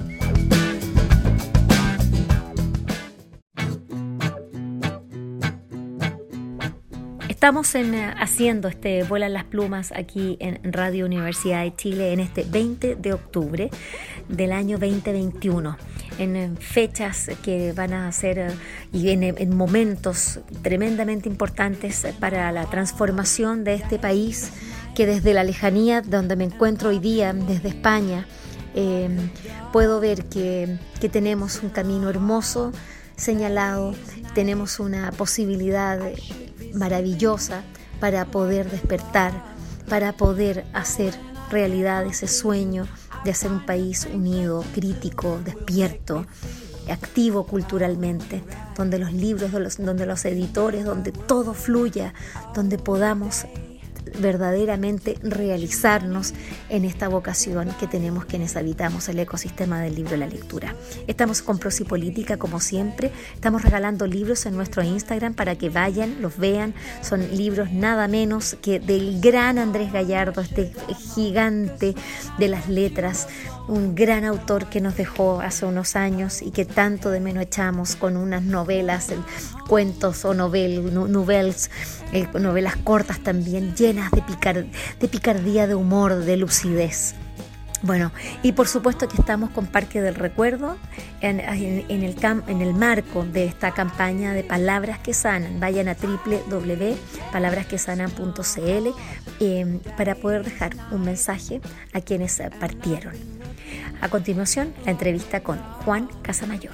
Estamos en, haciendo este Vuelan las Plumas aquí en Radio Universidad de Chile en este veinte de octubre del año veinte veintiuno, en fechas que van a ser y en, en momentos tremendamente importantes para la transformación de este país, que desde la lejanía donde me encuentro hoy día, desde España, eh, puedo ver que, que tenemos un camino hermoso señalado, tenemos una posibilidad maravillosa para poder despertar, para poder hacer realidad ese sueño de hacer un país unido, crítico, despierto, activo culturalmente, donde los libros, donde los editores, donde todo fluya, donde podamos verdaderamente realizarnos en esta vocación que tenemos quienes habitamos el ecosistema del libro y la lectura. Estamos con Prosa y Política, como siempre. Estamos regalando libros en nuestro Instagram para que vayan, los vean. Son libros nada menos que del gran Andrés Gallardo, este gigante de las letras, un gran autor que nos dejó hace unos años y que tanto de menos echamos con unas novelas, cuentos o novel, novels, eh, novelas cortas también, llenas de, picar, de picardía, de humor, de lucidez. Bueno, y por supuesto que estamos con Parque del Recuerdo en, en, en, el, cam, en el marco de esta campaña de Palabras que Sanan. Vayan a doble u doble u doble u punto palabras que sanan punto c l eh, para poder dejar un mensaje a quienes partieron. A continuación, la entrevista con Juan Casamayor.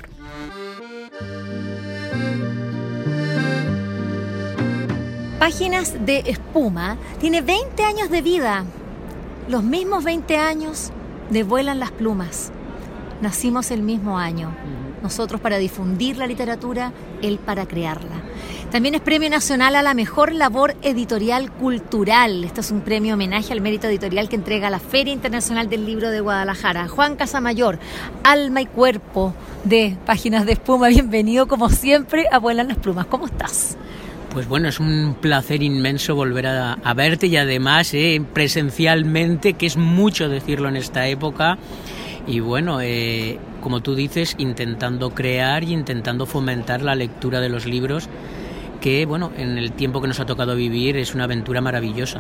Páginas de Espuma tiene veinte años de vida, los mismos veinte años de Vuelan las Plumas. Nacimos el mismo año, nosotros para difundir la literatura, él para crearla. También es Premio Nacional a la Mejor Labor Editorial Cultural. Este es un premio homenaje al mérito editorial que entrega la Feria Internacional del Libro de Guadalajara. Juan Casamayor, alma y cuerpo de Páginas de Espuma, bienvenido como siempre a Vuelan las Plumas. ¿Cómo estás? Pues bueno, es un placer inmenso volver a, a verte y además eh, presencialmente, que es mucho decirlo en esta época. Y bueno, eh, como tú dices, intentando crear y intentando fomentar la lectura de los libros, que bueno, en el tiempo que nos ha tocado vivir es una aventura maravillosa.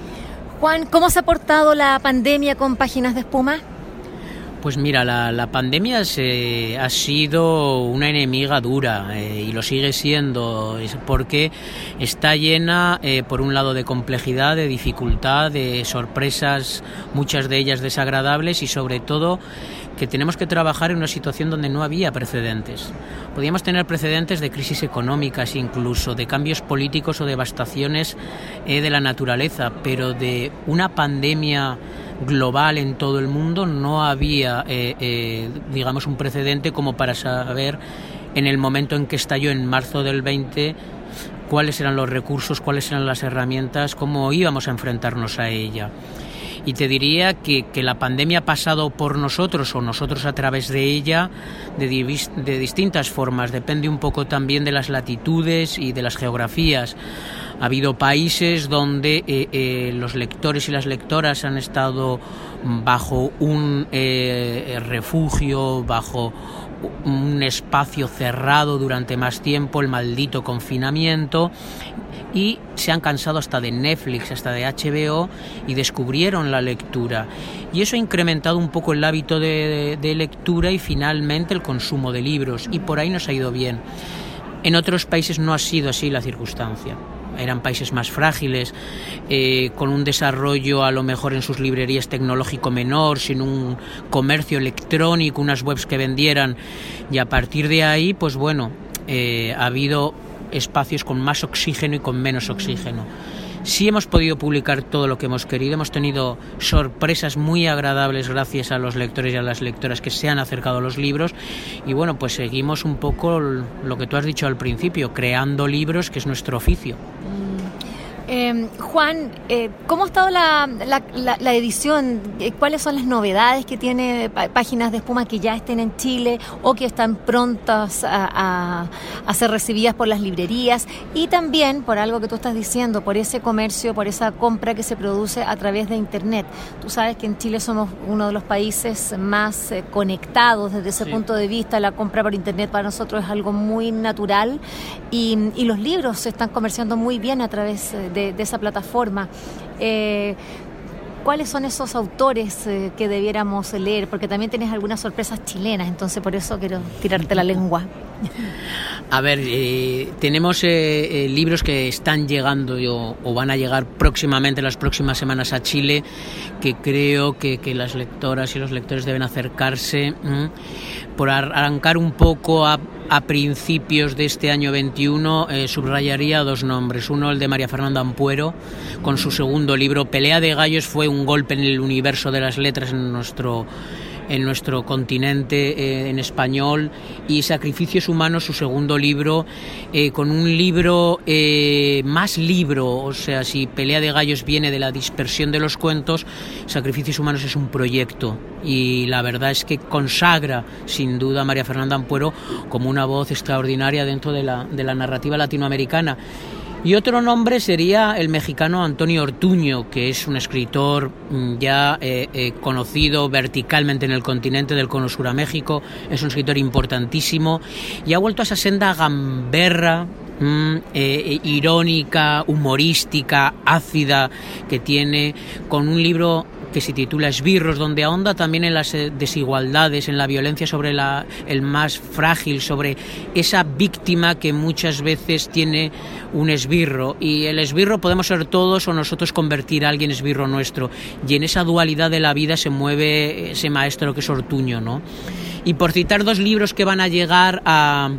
Juan, ¿cómo se ha portado la pandemia con Páginas de Espuma? Pues mira, la, la pandemia se, ha sido una enemiga dura eh, y lo sigue siendo, porque está llena, eh, por un lado, de complejidad, de dificultad, de sorpresas, muchas de ellas desagradables, y sobre todo que tenemos que trabajar en una situación donde no había precedentes. Podíamos tener precedentes de crisis económicas, incluso de cambios políticos o devastaciones eh, de la naturaleza, pero de una pandemia global en todo el mundo no había, eh, eh, digamos, un precedente como para saber en el momento en que estalló en marzo del veinte cuáles eran los recursos, cuáles eran las herramientas, cómo íbamos a enfrentarnos a ella. Y te diría que, que la pandemia ha pasado por nosotros o nosotros a través de ella de, divis, de distintas formas, depende un poco también de las latitudes y de las geografías. Ha habido países donde eh, eh, los lectores y las lectoras han estado bajo un eh, refugio, bajo un espacio cerrado durante más tiempo, el maldito confinamiento, y se han cansado hasta de Netflix, hasta de H B O, y descubrieron la lectura. Y eso ha incrementado un poco el hábito de, de, de lectura y finalmente el consumo de libros, y por ahí nos ha ido bien. En otros países no ha sido así la circunstancia. Eran países más frágiles, eh, con un desarrollo a lo mejor en sus librerías tecnológico menor, sin un comercio electrónico, unas webs que vendieran, y a partir de ahí, pues bueno, eh, ha habido espacios con más oxígeno y con menos oxígeno. Sí hemos podido publicar todo lo que hemos querido, hemos tenido sorpresas muy agradables gracias a los lectores y a las lectoras que se han acercado a los libros, y bueno, pues seguimos un poco lo que tú has dicho al principio, creando libros, que es nuestro oficio. Eh, Juan, eh, ¿cómo ha estado la, la, la, la edición? ¿Cuáles son las novedades que tiene Páginas de Espuma que ya estén en Chile o que están prontas a, a, a ser recibidas por las librerías? Y también por algo que tú estás diciendo, por ese comercio, por esa compra que se produce a través de Internet. Tú sabes que en Chile somos uno de los países más eh, conectados desde ese sí. punto de vista. La compra por Internet para nosotros es algo muy natural y, y los libros se están comerciando muy bien a través de De, de esa plataforma. Eh, ¿Cuáles son esos autores eh, que debiéramos leer? Porque también tienes algunas sorpresas chilenas, entonces por eso quiero tirarte la lengua. A ver, eh, tenemos eh, eh, libros que están llegando o, o van a llegar próximamente, las próximas semanas a Chile, que creo que, que las lectoras y los lectores deben acercarse. ¿m? Por arrancar un poco a, a principios de este año veintiuno, eh, subrayaría dos nombres. Uno, el de María Fernanda Ampuero, con su segundo libro, Pelea de Gallos, fue un golpe en el universo de las letras en nuestro en nuestro continente eh, en español, y Sacrificios Humanos, su segundo libro, eh, con un libro eh, más libro, o sea, si Pelea de Gallos viene de la dispersión de los cuentos, Sacrificios Humanos es un proyecto, y la verdad es que consagra sin duda a María Fernanda Ampuero como una voz extraordinaria dentro de la, de la narrativa latinoamericana. Y otro nombre sería el mexicano Antonio Ortuño, que es un escritor ya eh, eh, conocido verticalmente en el continente del Cono Sur a México, es un escritor importantísimo y ha vuelto a esa senda gamberra, mm, eh, irónica, humorística, ácida que tiene, con un libro que se titula Esbirros, donde ahonda también en las desigualdades, en la violencia sobre la, el más frágil, sobre esa víctima que muchas veces tiene un esbirro, y el esbirro podemos ser todos o nosotros convertir a alguien esbirro nuestro, y en esa dualidad de la vida se mueve ese maestro que es Ortuño, ¿no? Y por citar dos libros que van a llegar a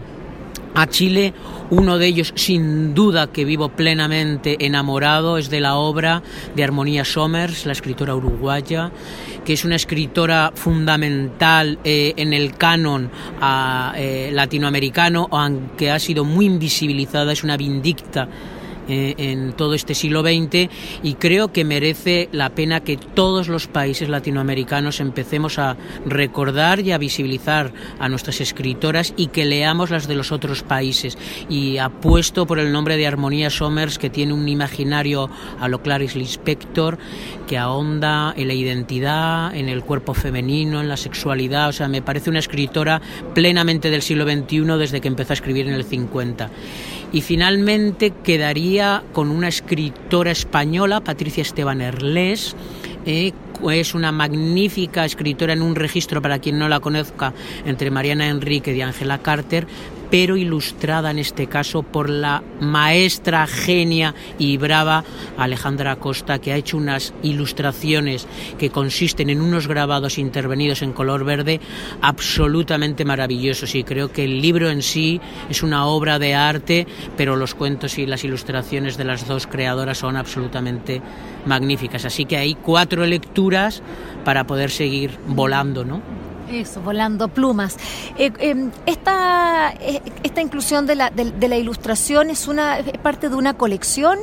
a Chile, uno de ellos sin duda que vivo plenamente enamorado es de la obra de Armonía Somers, la escritora uruguaya, que es una escritora fundamental eh, en el canon a, eh, latinoamericano, aunque ha sido muy invisibilizada, es una vindicta eh, en todo este siglo veinte, y creo que merece la pena que todos los países latinoamericanos empecemos a recordar y a visibilizar a nuestras escritoras y que leamos las de los otros países, y apuesto por el nombre de Armonía Somers, que tiene un imaginario a lo Clarice Lispector, que ahonda en la identidad, en el cuerpo femenino, en la sexualidad. O sea, me parece una escritora plenamente del siglo veintiuno desde que empezó a escribir en el cincuenta. Y finalmente quedaría con una escritora española, Patricia Esteban Erlés, eh, es una magnífica escritora en un registro, para quien no la conozca, entre Mariana Enrique y Ángela Carter, pero ilustrada en este caso por la maestra, genia y brava Alejandra Acosta, que ha hecho unas ilustraciones que consisten en unos grabados intervenidos en color verde absolutamente maravillosos, y creo que el libro en sí es una obra de arte, pero los cuentos y las ilustraciones de las dos creadoras son absolutamente magníficas, así que hay cuatro lecturas para poder seguir volando, ¿no? Eso, volando plumas. Eh, eh, esta, eh, esta inclusión de la, de, de la ilustración es una es parte de una colección.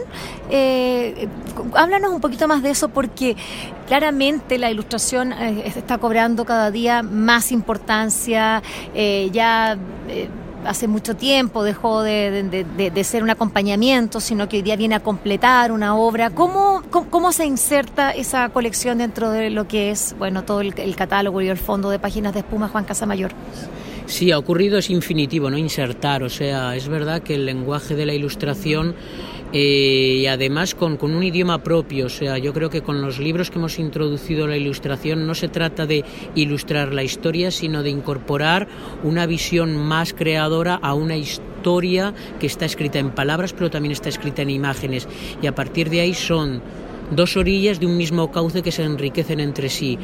Eh, háblanos un poquito más de eso, porque claramente la ilustración eh, está cobrando cada día más importancia. Eh, ya eh, hace mucho tiempo dejó de, de, de, de ser un acompañamiento, sino que hoy día viene a completar una obra. ¿Cómo, cómo, cómo se inserta esa colección dentro de lo que es, bueno, todo el, el catálogo y el fondo de Páginas de Espuma, Juan Casamayor? Sí, ha ocurrido, es infinitivo, no insertar. O sea, es verdad que el lenguaje de la ilustración eh, y además con, con un idioma propio, o sea, yo creo que con los libros que hemos introducido la ilustración no se trata de ilustrar la historia, sino de incorporar una visión más creadora a una historia que está escrita en palabras, pero también está escrita en imágenes, y a partir de ahí son dos orillas de un mismo cauce que se enriquecen entre sí.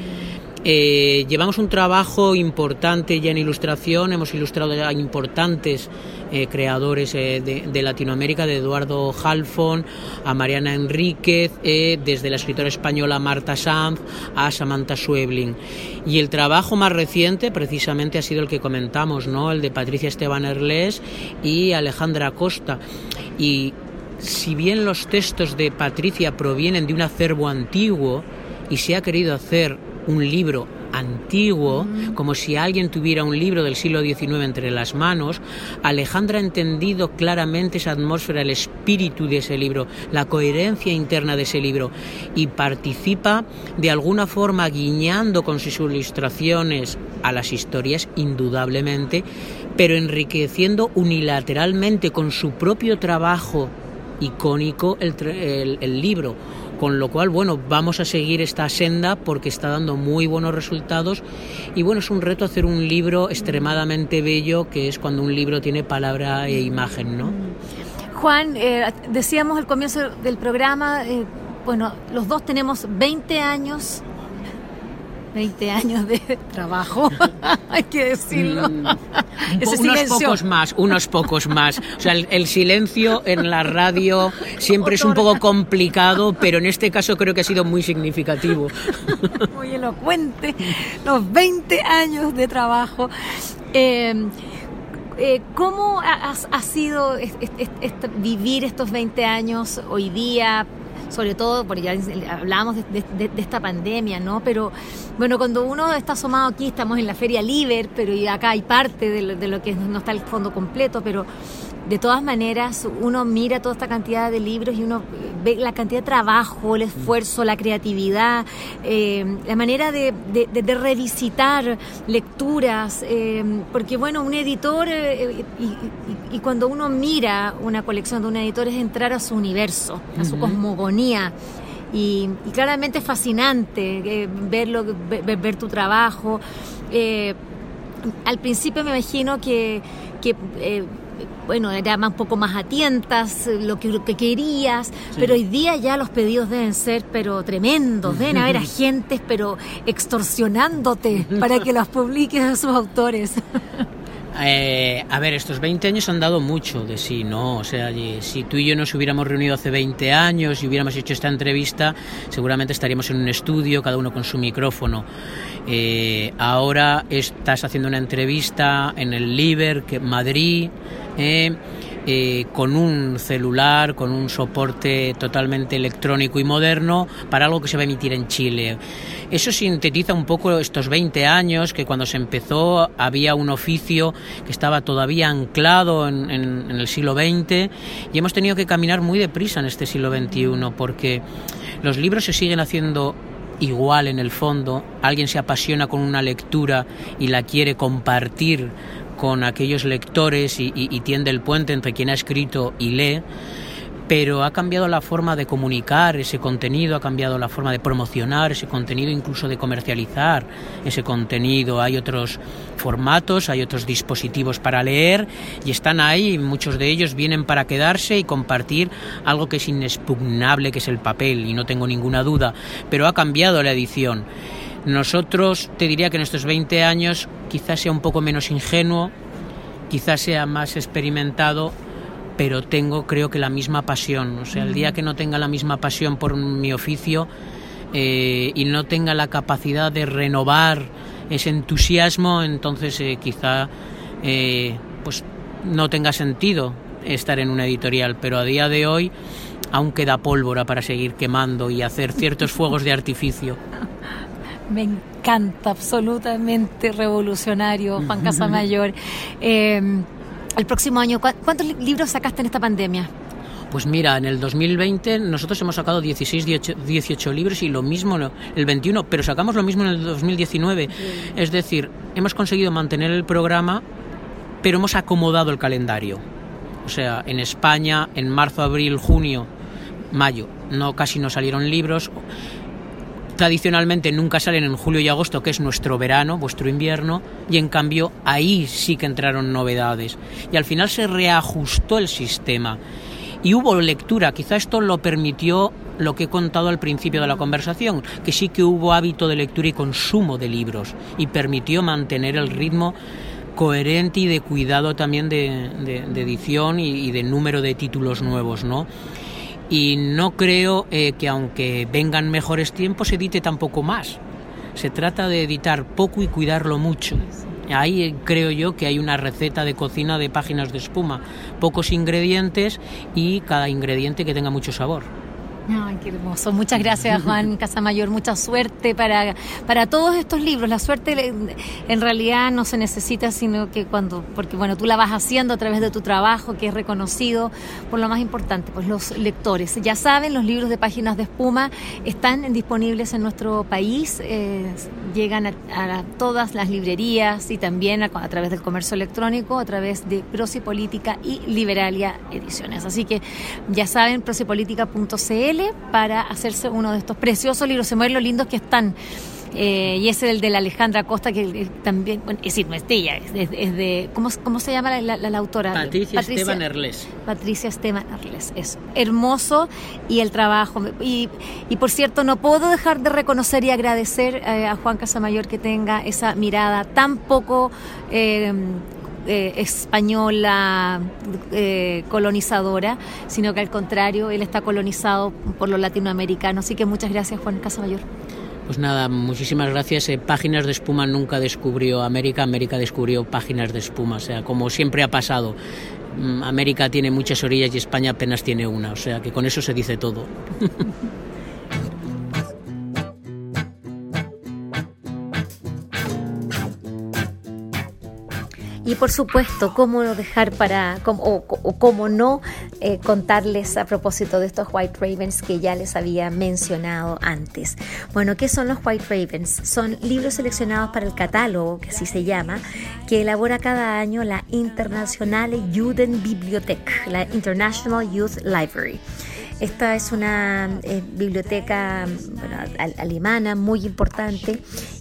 Eh, llevamos un trabajo importante ya en ilustración, hemos ilustrado a importantes eh, creadores eh, de, de Latinoamérica, de Eduardo Halfon a Mariana Enríquez, eh, desde la escritora española Marta Sanz a Samantha Schweblin. Y el trabajo más reciente precisamente ha sido el que comentamos, ¿no? El de Patricia Esteban Erlés y Alejandra Acosta. Y si bien los textos de Patricia provienen de un acervo antiguo y se ha querido hacer un libro antiguo, como si alguien tuviera un libro del siglo diecinueve entre las manos, Alejandra ha entendido claramente esa atmósfera, el espíritu de ese libro, la coherencia interna de ese libro, y participa de alguna forma guiñando con sus ilustraciones a las historias, indudablemente, pero enriqueciendo unilateralmente con su propio trabajo icónico el, el, el libro. Con lo cual, bueno, vamos a seguir esta senda porque está dando muy buenos resultados y bueno, es un reto hacer un libro extremadamente bello, que es cuando un libro tiene palabra e imagen, ¿no? Juan, eh, decíamos al comienzo del programa, eh, bueno, los dos tenemos veinte años veinte años de trabajo, hay que decirlo. Mm, Ese unos pocos más, unos pocos más. O sea, el, el silencio en la radio siempre es un poco complicado, pero en este caso creo que ha sido muy significativo. Muy elocuente, los veinte años de trabajo. Eh, eh, ¿Cómo ha, ha sido est, est, est, vivir estos veinte años hoy día? Sobre todo, porque ya hablábamos de, de, de esta pandemia, ¿no? Pero, bueno, cuando uno está asomado aquí, estamos en la Feria Liber, pero acá hay parte de lo, de lo que no está el fondo completo, pero de todas maneras uno mira toda esta cantidad de libros y uno ve la cantidad de trabajo, el esfuerzo, la creatividad, eh, la manera de, de, de, de revisitar lecturas, eh, porque bueno, un editor, eh, y, y, y cuando uno mira una colección de un editor es entrar a su universo, a uh-huh. su cosmogonía. Y, y claramente es fascinante eh, verlo, ver, ver tu trabajo. Eh, al principio me imagino que, que eh, bueno, era un poco más a tientas, lo que, lo que querías, sí. Pero hoy día ya los pedidos deben ser pero tremendos, deben haber agentes pero extorsionándote para que los publiques a sus autores. Eh, a ver, estos veinte años han dado mucho de sí, ¿no? O sea, si tú y yo nos hubiéramos reunido hace veinte años y hubiéramos hecho esta entrevista, seguramente estaríamos en un estudio, cada uno con su micrófono. Eh, ahora estás haciendo una entrevista en el Liber, que Madrid, eh, eh, con un celular, con un soporte totalmente electrónico y moderno para algo que se va a emitir en Chile. Eso sintetiza un poco estos veinte años, que cuando se empezó había un oficio que estaba todavía anclado en, en, en el siglo veinte, y hemos tenido que caminar muy deprisa en este siglo veintiuno, porque los libros se siguen haciendo igual en el fondo. Alguien se apasiona con una lectura y la quiere compartir con aquellos lectores y, y, y tiende el puente entre quien ha escrito y lee, pero ha cambiado la forma de comunicar ese contenido, ha cambiado la forma de promocionar ese contenido, incluso de comercializar ese contenido. Hay otros formatos, hay otros dispositivos para leer y están ahí, muchos de ellos vienen para quedarse y compartir algo que es inexpugnable, que es el papel, y no tengo ninguna duda, pero ha cambiado la edición. Nosotros, te diría que en estos veinte años quizás sea un poco menos ingenuo, quizás sea más experimentado, pero tengo, creo que la misma pasión. O sea, el día que no tenga la misma pasión por mi oficio eh, y no tenga la capacidad de renovar ese entusiasmo, entonces eh, quizá eh, pues no tenga sentido estar en una editorial. Pero a día de hoy aún queda pólvora para seguir quemando y hacer ciertos fuegos de artificio. Me encanta, absolutamente revolucionario, Juan Casamayor. Eh, el próximo año, ¿cuántos libros sacaste en esta pandemia? Pues mira, en el dos mil veinte nosotros hemos sacado dieciséis, dieciocho libros y lo mismo el veintiuno, pero sacamos lo mismo en el dos mil diecinueve. Es decir, hemos conseguido mantener el programa, pero hemos acomodado el calendario. O sea, en España, en marzo, abril, junio, mayo, no casi no salieron libros. Tradicionalmente nunca salen en julio y agosto, que es nuestro verano, vuestro invierno, y en cambio ahí sí que entraron novedades. Y al final se reajustó el sistema. Y hubo lectura, quizá esto lo permitió lo que he contado al principio de la conversación, que sí que hubo hábito de lectura y consumo de libros, y permitió mantener el ritmo coherente y de cuidado también de, de, de edición y, y de número de títulos nuevos, ¿no? Y no creo eh, que aunque vengan mejores tiempos, edite tampoco más. Se trata de editar poco y cuidarlo mucho. Ahí creo yo que hay una receta de cocina de Páginas de Espuma, pocos ingredientes y cada ingrediente que tenga mucho sabor. Ay, qué hermoso. Muchas gracias, Juan Casamayor. Mucha suerte para, para todos estos libros. La suerte en realidad no se necesita, sino que cuando, porque bueno, tú la vas haciendo a través de tu trabajo, que es reconocido por lo más importante, pues los lectores. Ya saben, los libros de Páginas de Espuma están disponibles en nuestro país, eh, llegan a, a todas las librerías y también a, a través del comercio electrónico, a través de Prosipolítica y Liberalia Ediciones. Así que ya saben, prosipolítica punto c l para hacerse uno de estos preciosos libros. Se mueven lo lindos que están. Eh, y ese es el de la Alejandra Costa, que eh, también, bueno, es decir, no es de ella, es de, es de ¿cómo, ¿cómo se llama la, la, la autora? Patricia, Patricia Esteban Erles. Patricia Esteban Erles, es hermoso, y el trabajo. Y, y por cierto, no puedo dejar de reconocer y agradecer eh, a Juan Casamayor que tenga esa mirada tan poco eh, Eh, española, eh, colonizadora, sino que al contrario, él está colonizado por los latinoamericanos. Así que muchas gracias, Juan Casamayor. Pues nada, muchísimas gracias. Eh, Páginas de Espuma nunca descubrió América, América descubrió Páginas de Espuma, o sea, como siempre ha pasado. América tiene muchas orillas y España apenas tiene una, o sea, que con eso se dice todo. Y por supuesto, cómo dejar para, cómo, o, o cómo no eh, contarles a propósito de estos White Ravens que ya les había mencionado antes. Bueno, ¿qué son los White Ravens? Son libros seleccionados para el catálogo, que así se llama, que elabora cada año la Internationale Judenbibliothek, la International Youth Library. Esta es una eh, biblioteca bueno, al- alemana muy importante,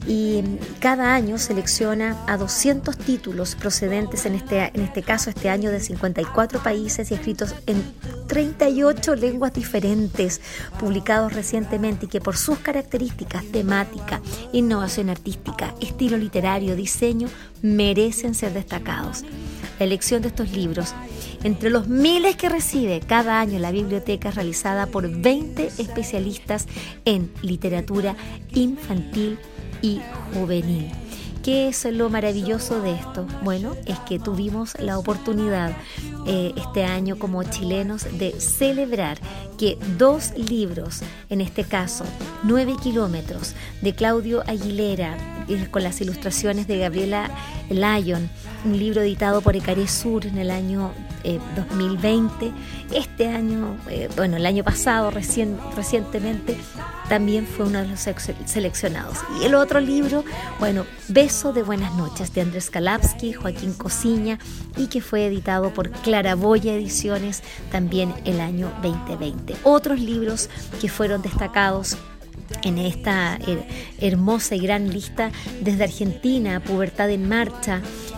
y cada año selecciona a doscientos títulos procedentes, en este, en este caso este año, de cincuenta y cuatro países y escritos en treinta y ocho lenguas diferentes, publicados recientemente, y que por sus características temática, innovación artística, estilo literario, diseño, merecen ser destacados. La elección de estos libros, entre los miles que recibe cada año la biblioteca, es realizada por veinte especialistas en literatura infantil y juvenil. ¿Qué es lo maravilloso de esto? Bueno, es que tuvimos la oportunidad eh, este año como chilenos de celebrar que dos libros, en este caso Nueve Kilómetros, de Claudio Aguilera, eh, con las ilustraciones de Gabriela Lyon, un libro editado por Ecaré Sur en el año eh, dos mil veinte, este año, eh, bueno, el año pasado, recién, recientemente, también fue uno de los seleccionados. Y el otro libro, bueno, Beso de Buenas Noches, de Andrés Kalapsky, Joaquín Cosiña, y que fue editado por Claraboya Ediciones también el año veinte veinte. Otros libros que fueron destacados en esta her- hermosa y gran lista desde Argentina: Pubertad en Marcha,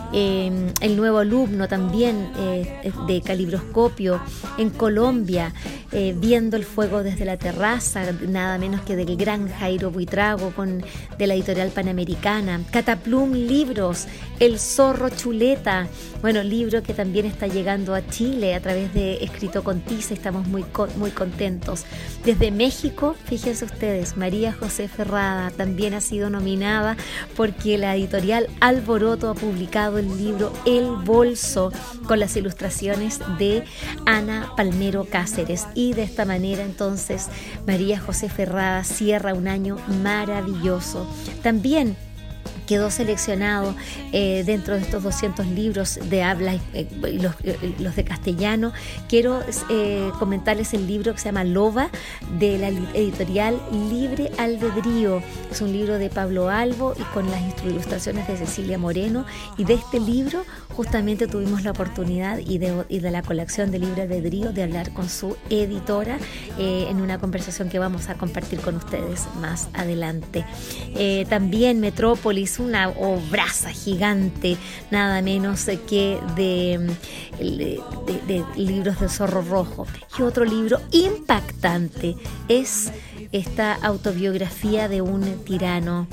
eh, El Nuevo Alumno también, eh, de Calibroscopio. En Colombia, eh, Viendo el Fuego desde la Terraza, nada menos que del gran Jairo Buitrago, con, de la editorial Panamericana. Cataplum Libros, El Zorro Chuleta, bueno, libro que también está llegando a Chile a través de Escrito con Tiza, y estamos muy, muy contentos. Desde México, fíjense ustedes, María José Ferrada también ha sido nominada, porque la editorial Alboroto ha publicado el libro El Bolso, con las ilustraciones de Ana Palmero Cáceres, y de esta manera entonces María José Ferrada cierra un año maravilloso. También quedó seleccionado eh, dentro de estos doscientos libros de habla, eh, los, eh, los de castellano. Quiero eh, comentarles el libro que se llama Loba, de la editorial Libre Albedrío. Es un libro de Pablo Albo y con las ilustraciones de Cecilia Moreno, y de este libro justamente tuvimos la oportunidad, y de, y de la colección de Libre Albedrío, de hablar con su editora eh, en una conversación que vamos a compartir con ustedes más adelante. Eh, también Metrópolis, una obraza gigante, nada menos que de, de, de, de libros de Zorro Rojo. Y otro libro impactante es esta autobiografía de un tirano,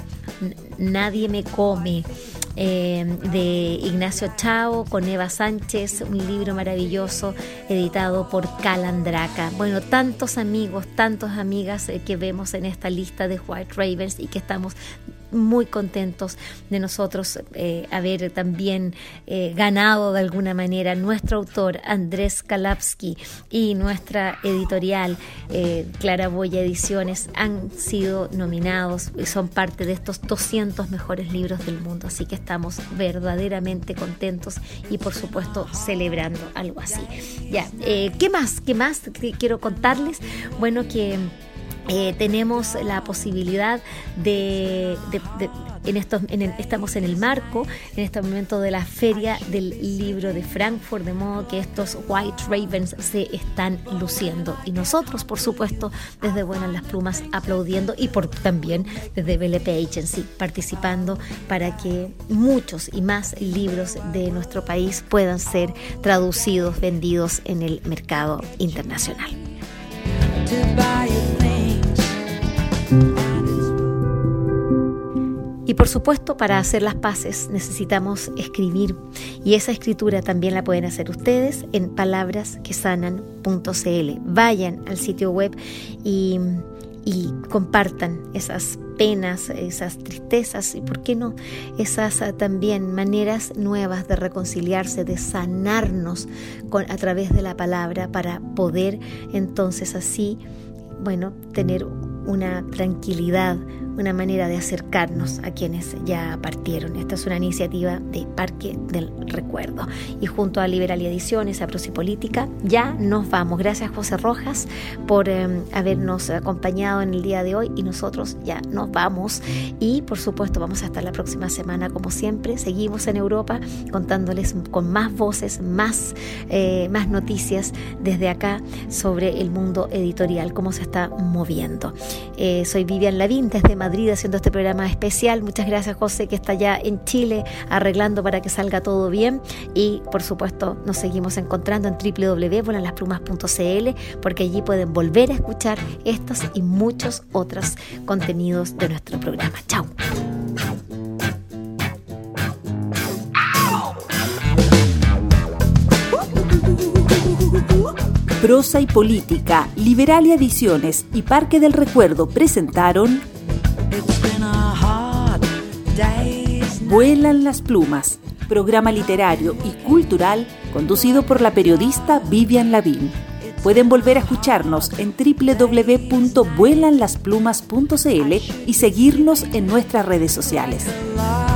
Nadie me come, eh, de Ignacio Chao, con Eva Sánchez, un libro maravilloso editado por Calandraca. Bueno, tantos amigos, tantas amigas eh, que vemos en esta lista de White Ravens, y que estamos muy contentos de nosotros eh, haber también eh, ganado de alguna manera. Nuestro autor Andrés Kalapsky y nuestra editorial eh, Claraboya Ediciones han sido nominados y son parte de estos doscientos mejores libros del mundo, así que estamos verdaderamente contentos y por supuesto celebrando algo así. Ya, eh, ¿qué más? ¿Qué más quiero contarles? Bueno, que Eh, tenemos la posibilidad de, de, de en estos, en el, estamos en el marco en este momento de la Feria del Libro de Frankfurt, de modo que estos White Ravens se están luciendo y nosotros, por supuesto, desde Vuelan las Plumas aplaudiendo y por también desde B L P Agency participando para que muchos y más libros de nuestro país puedan ser traducidos, vendidos en el mercado internacional. Y por supuesto, para hacer las paces necesitamos escribir, y esa escritura también la pueden hacer ustedes en palabras que sanan punto c l. Vayan al sitio web y, y compartan esas penas, esas tristezas y, ¿por qué no?, esas uh, también maneras nuevas de reconciliarse, de sanarnos con, a través de la palabra, para poder entonces así, bueno, tener una tranquilidad, una manera de acercarnos a quienes ya partieron. Esta es una iniciativa de Parque del Recuerdo. Y junto a Liberalia Ediciones, a Prosipolítica, ya nos vamos. Gracias, José Rojas, por eh, habernos acompañado en el día de hoy, y nosotros ya nos vamos. Y por supuesto vamos a estar la próxima semana, como siempre. Seguimos en Europa contándoles con más voces, más, eh, más noticias desde acá sobre el mundo editorial, cómo se está moviendo. Eh, soy Vivian Lavín desde Madrid haciendo este programa especial. Muchas gracias, José, que está ya en Chile arreglando para que salga todo bien. Y por supuesto nos seguimos encontrando en doble u doble u doble u punto vuelan las plumas punto c l, porque allí pueden volver a escuchar estos y muchos otros contenidos de nuestro programa. Chao. Prosa y Política, Liberalia Ediciones y Parque del Recuerdo presentaron Vuelan las Plumas, programa literario y cultural conducido por la periodista Vivian Lavín. Pueden volver a escucharnos en doble u doble u doble u punto vuelan las plumas punto c l y seguirnos en nuestras redes sociales.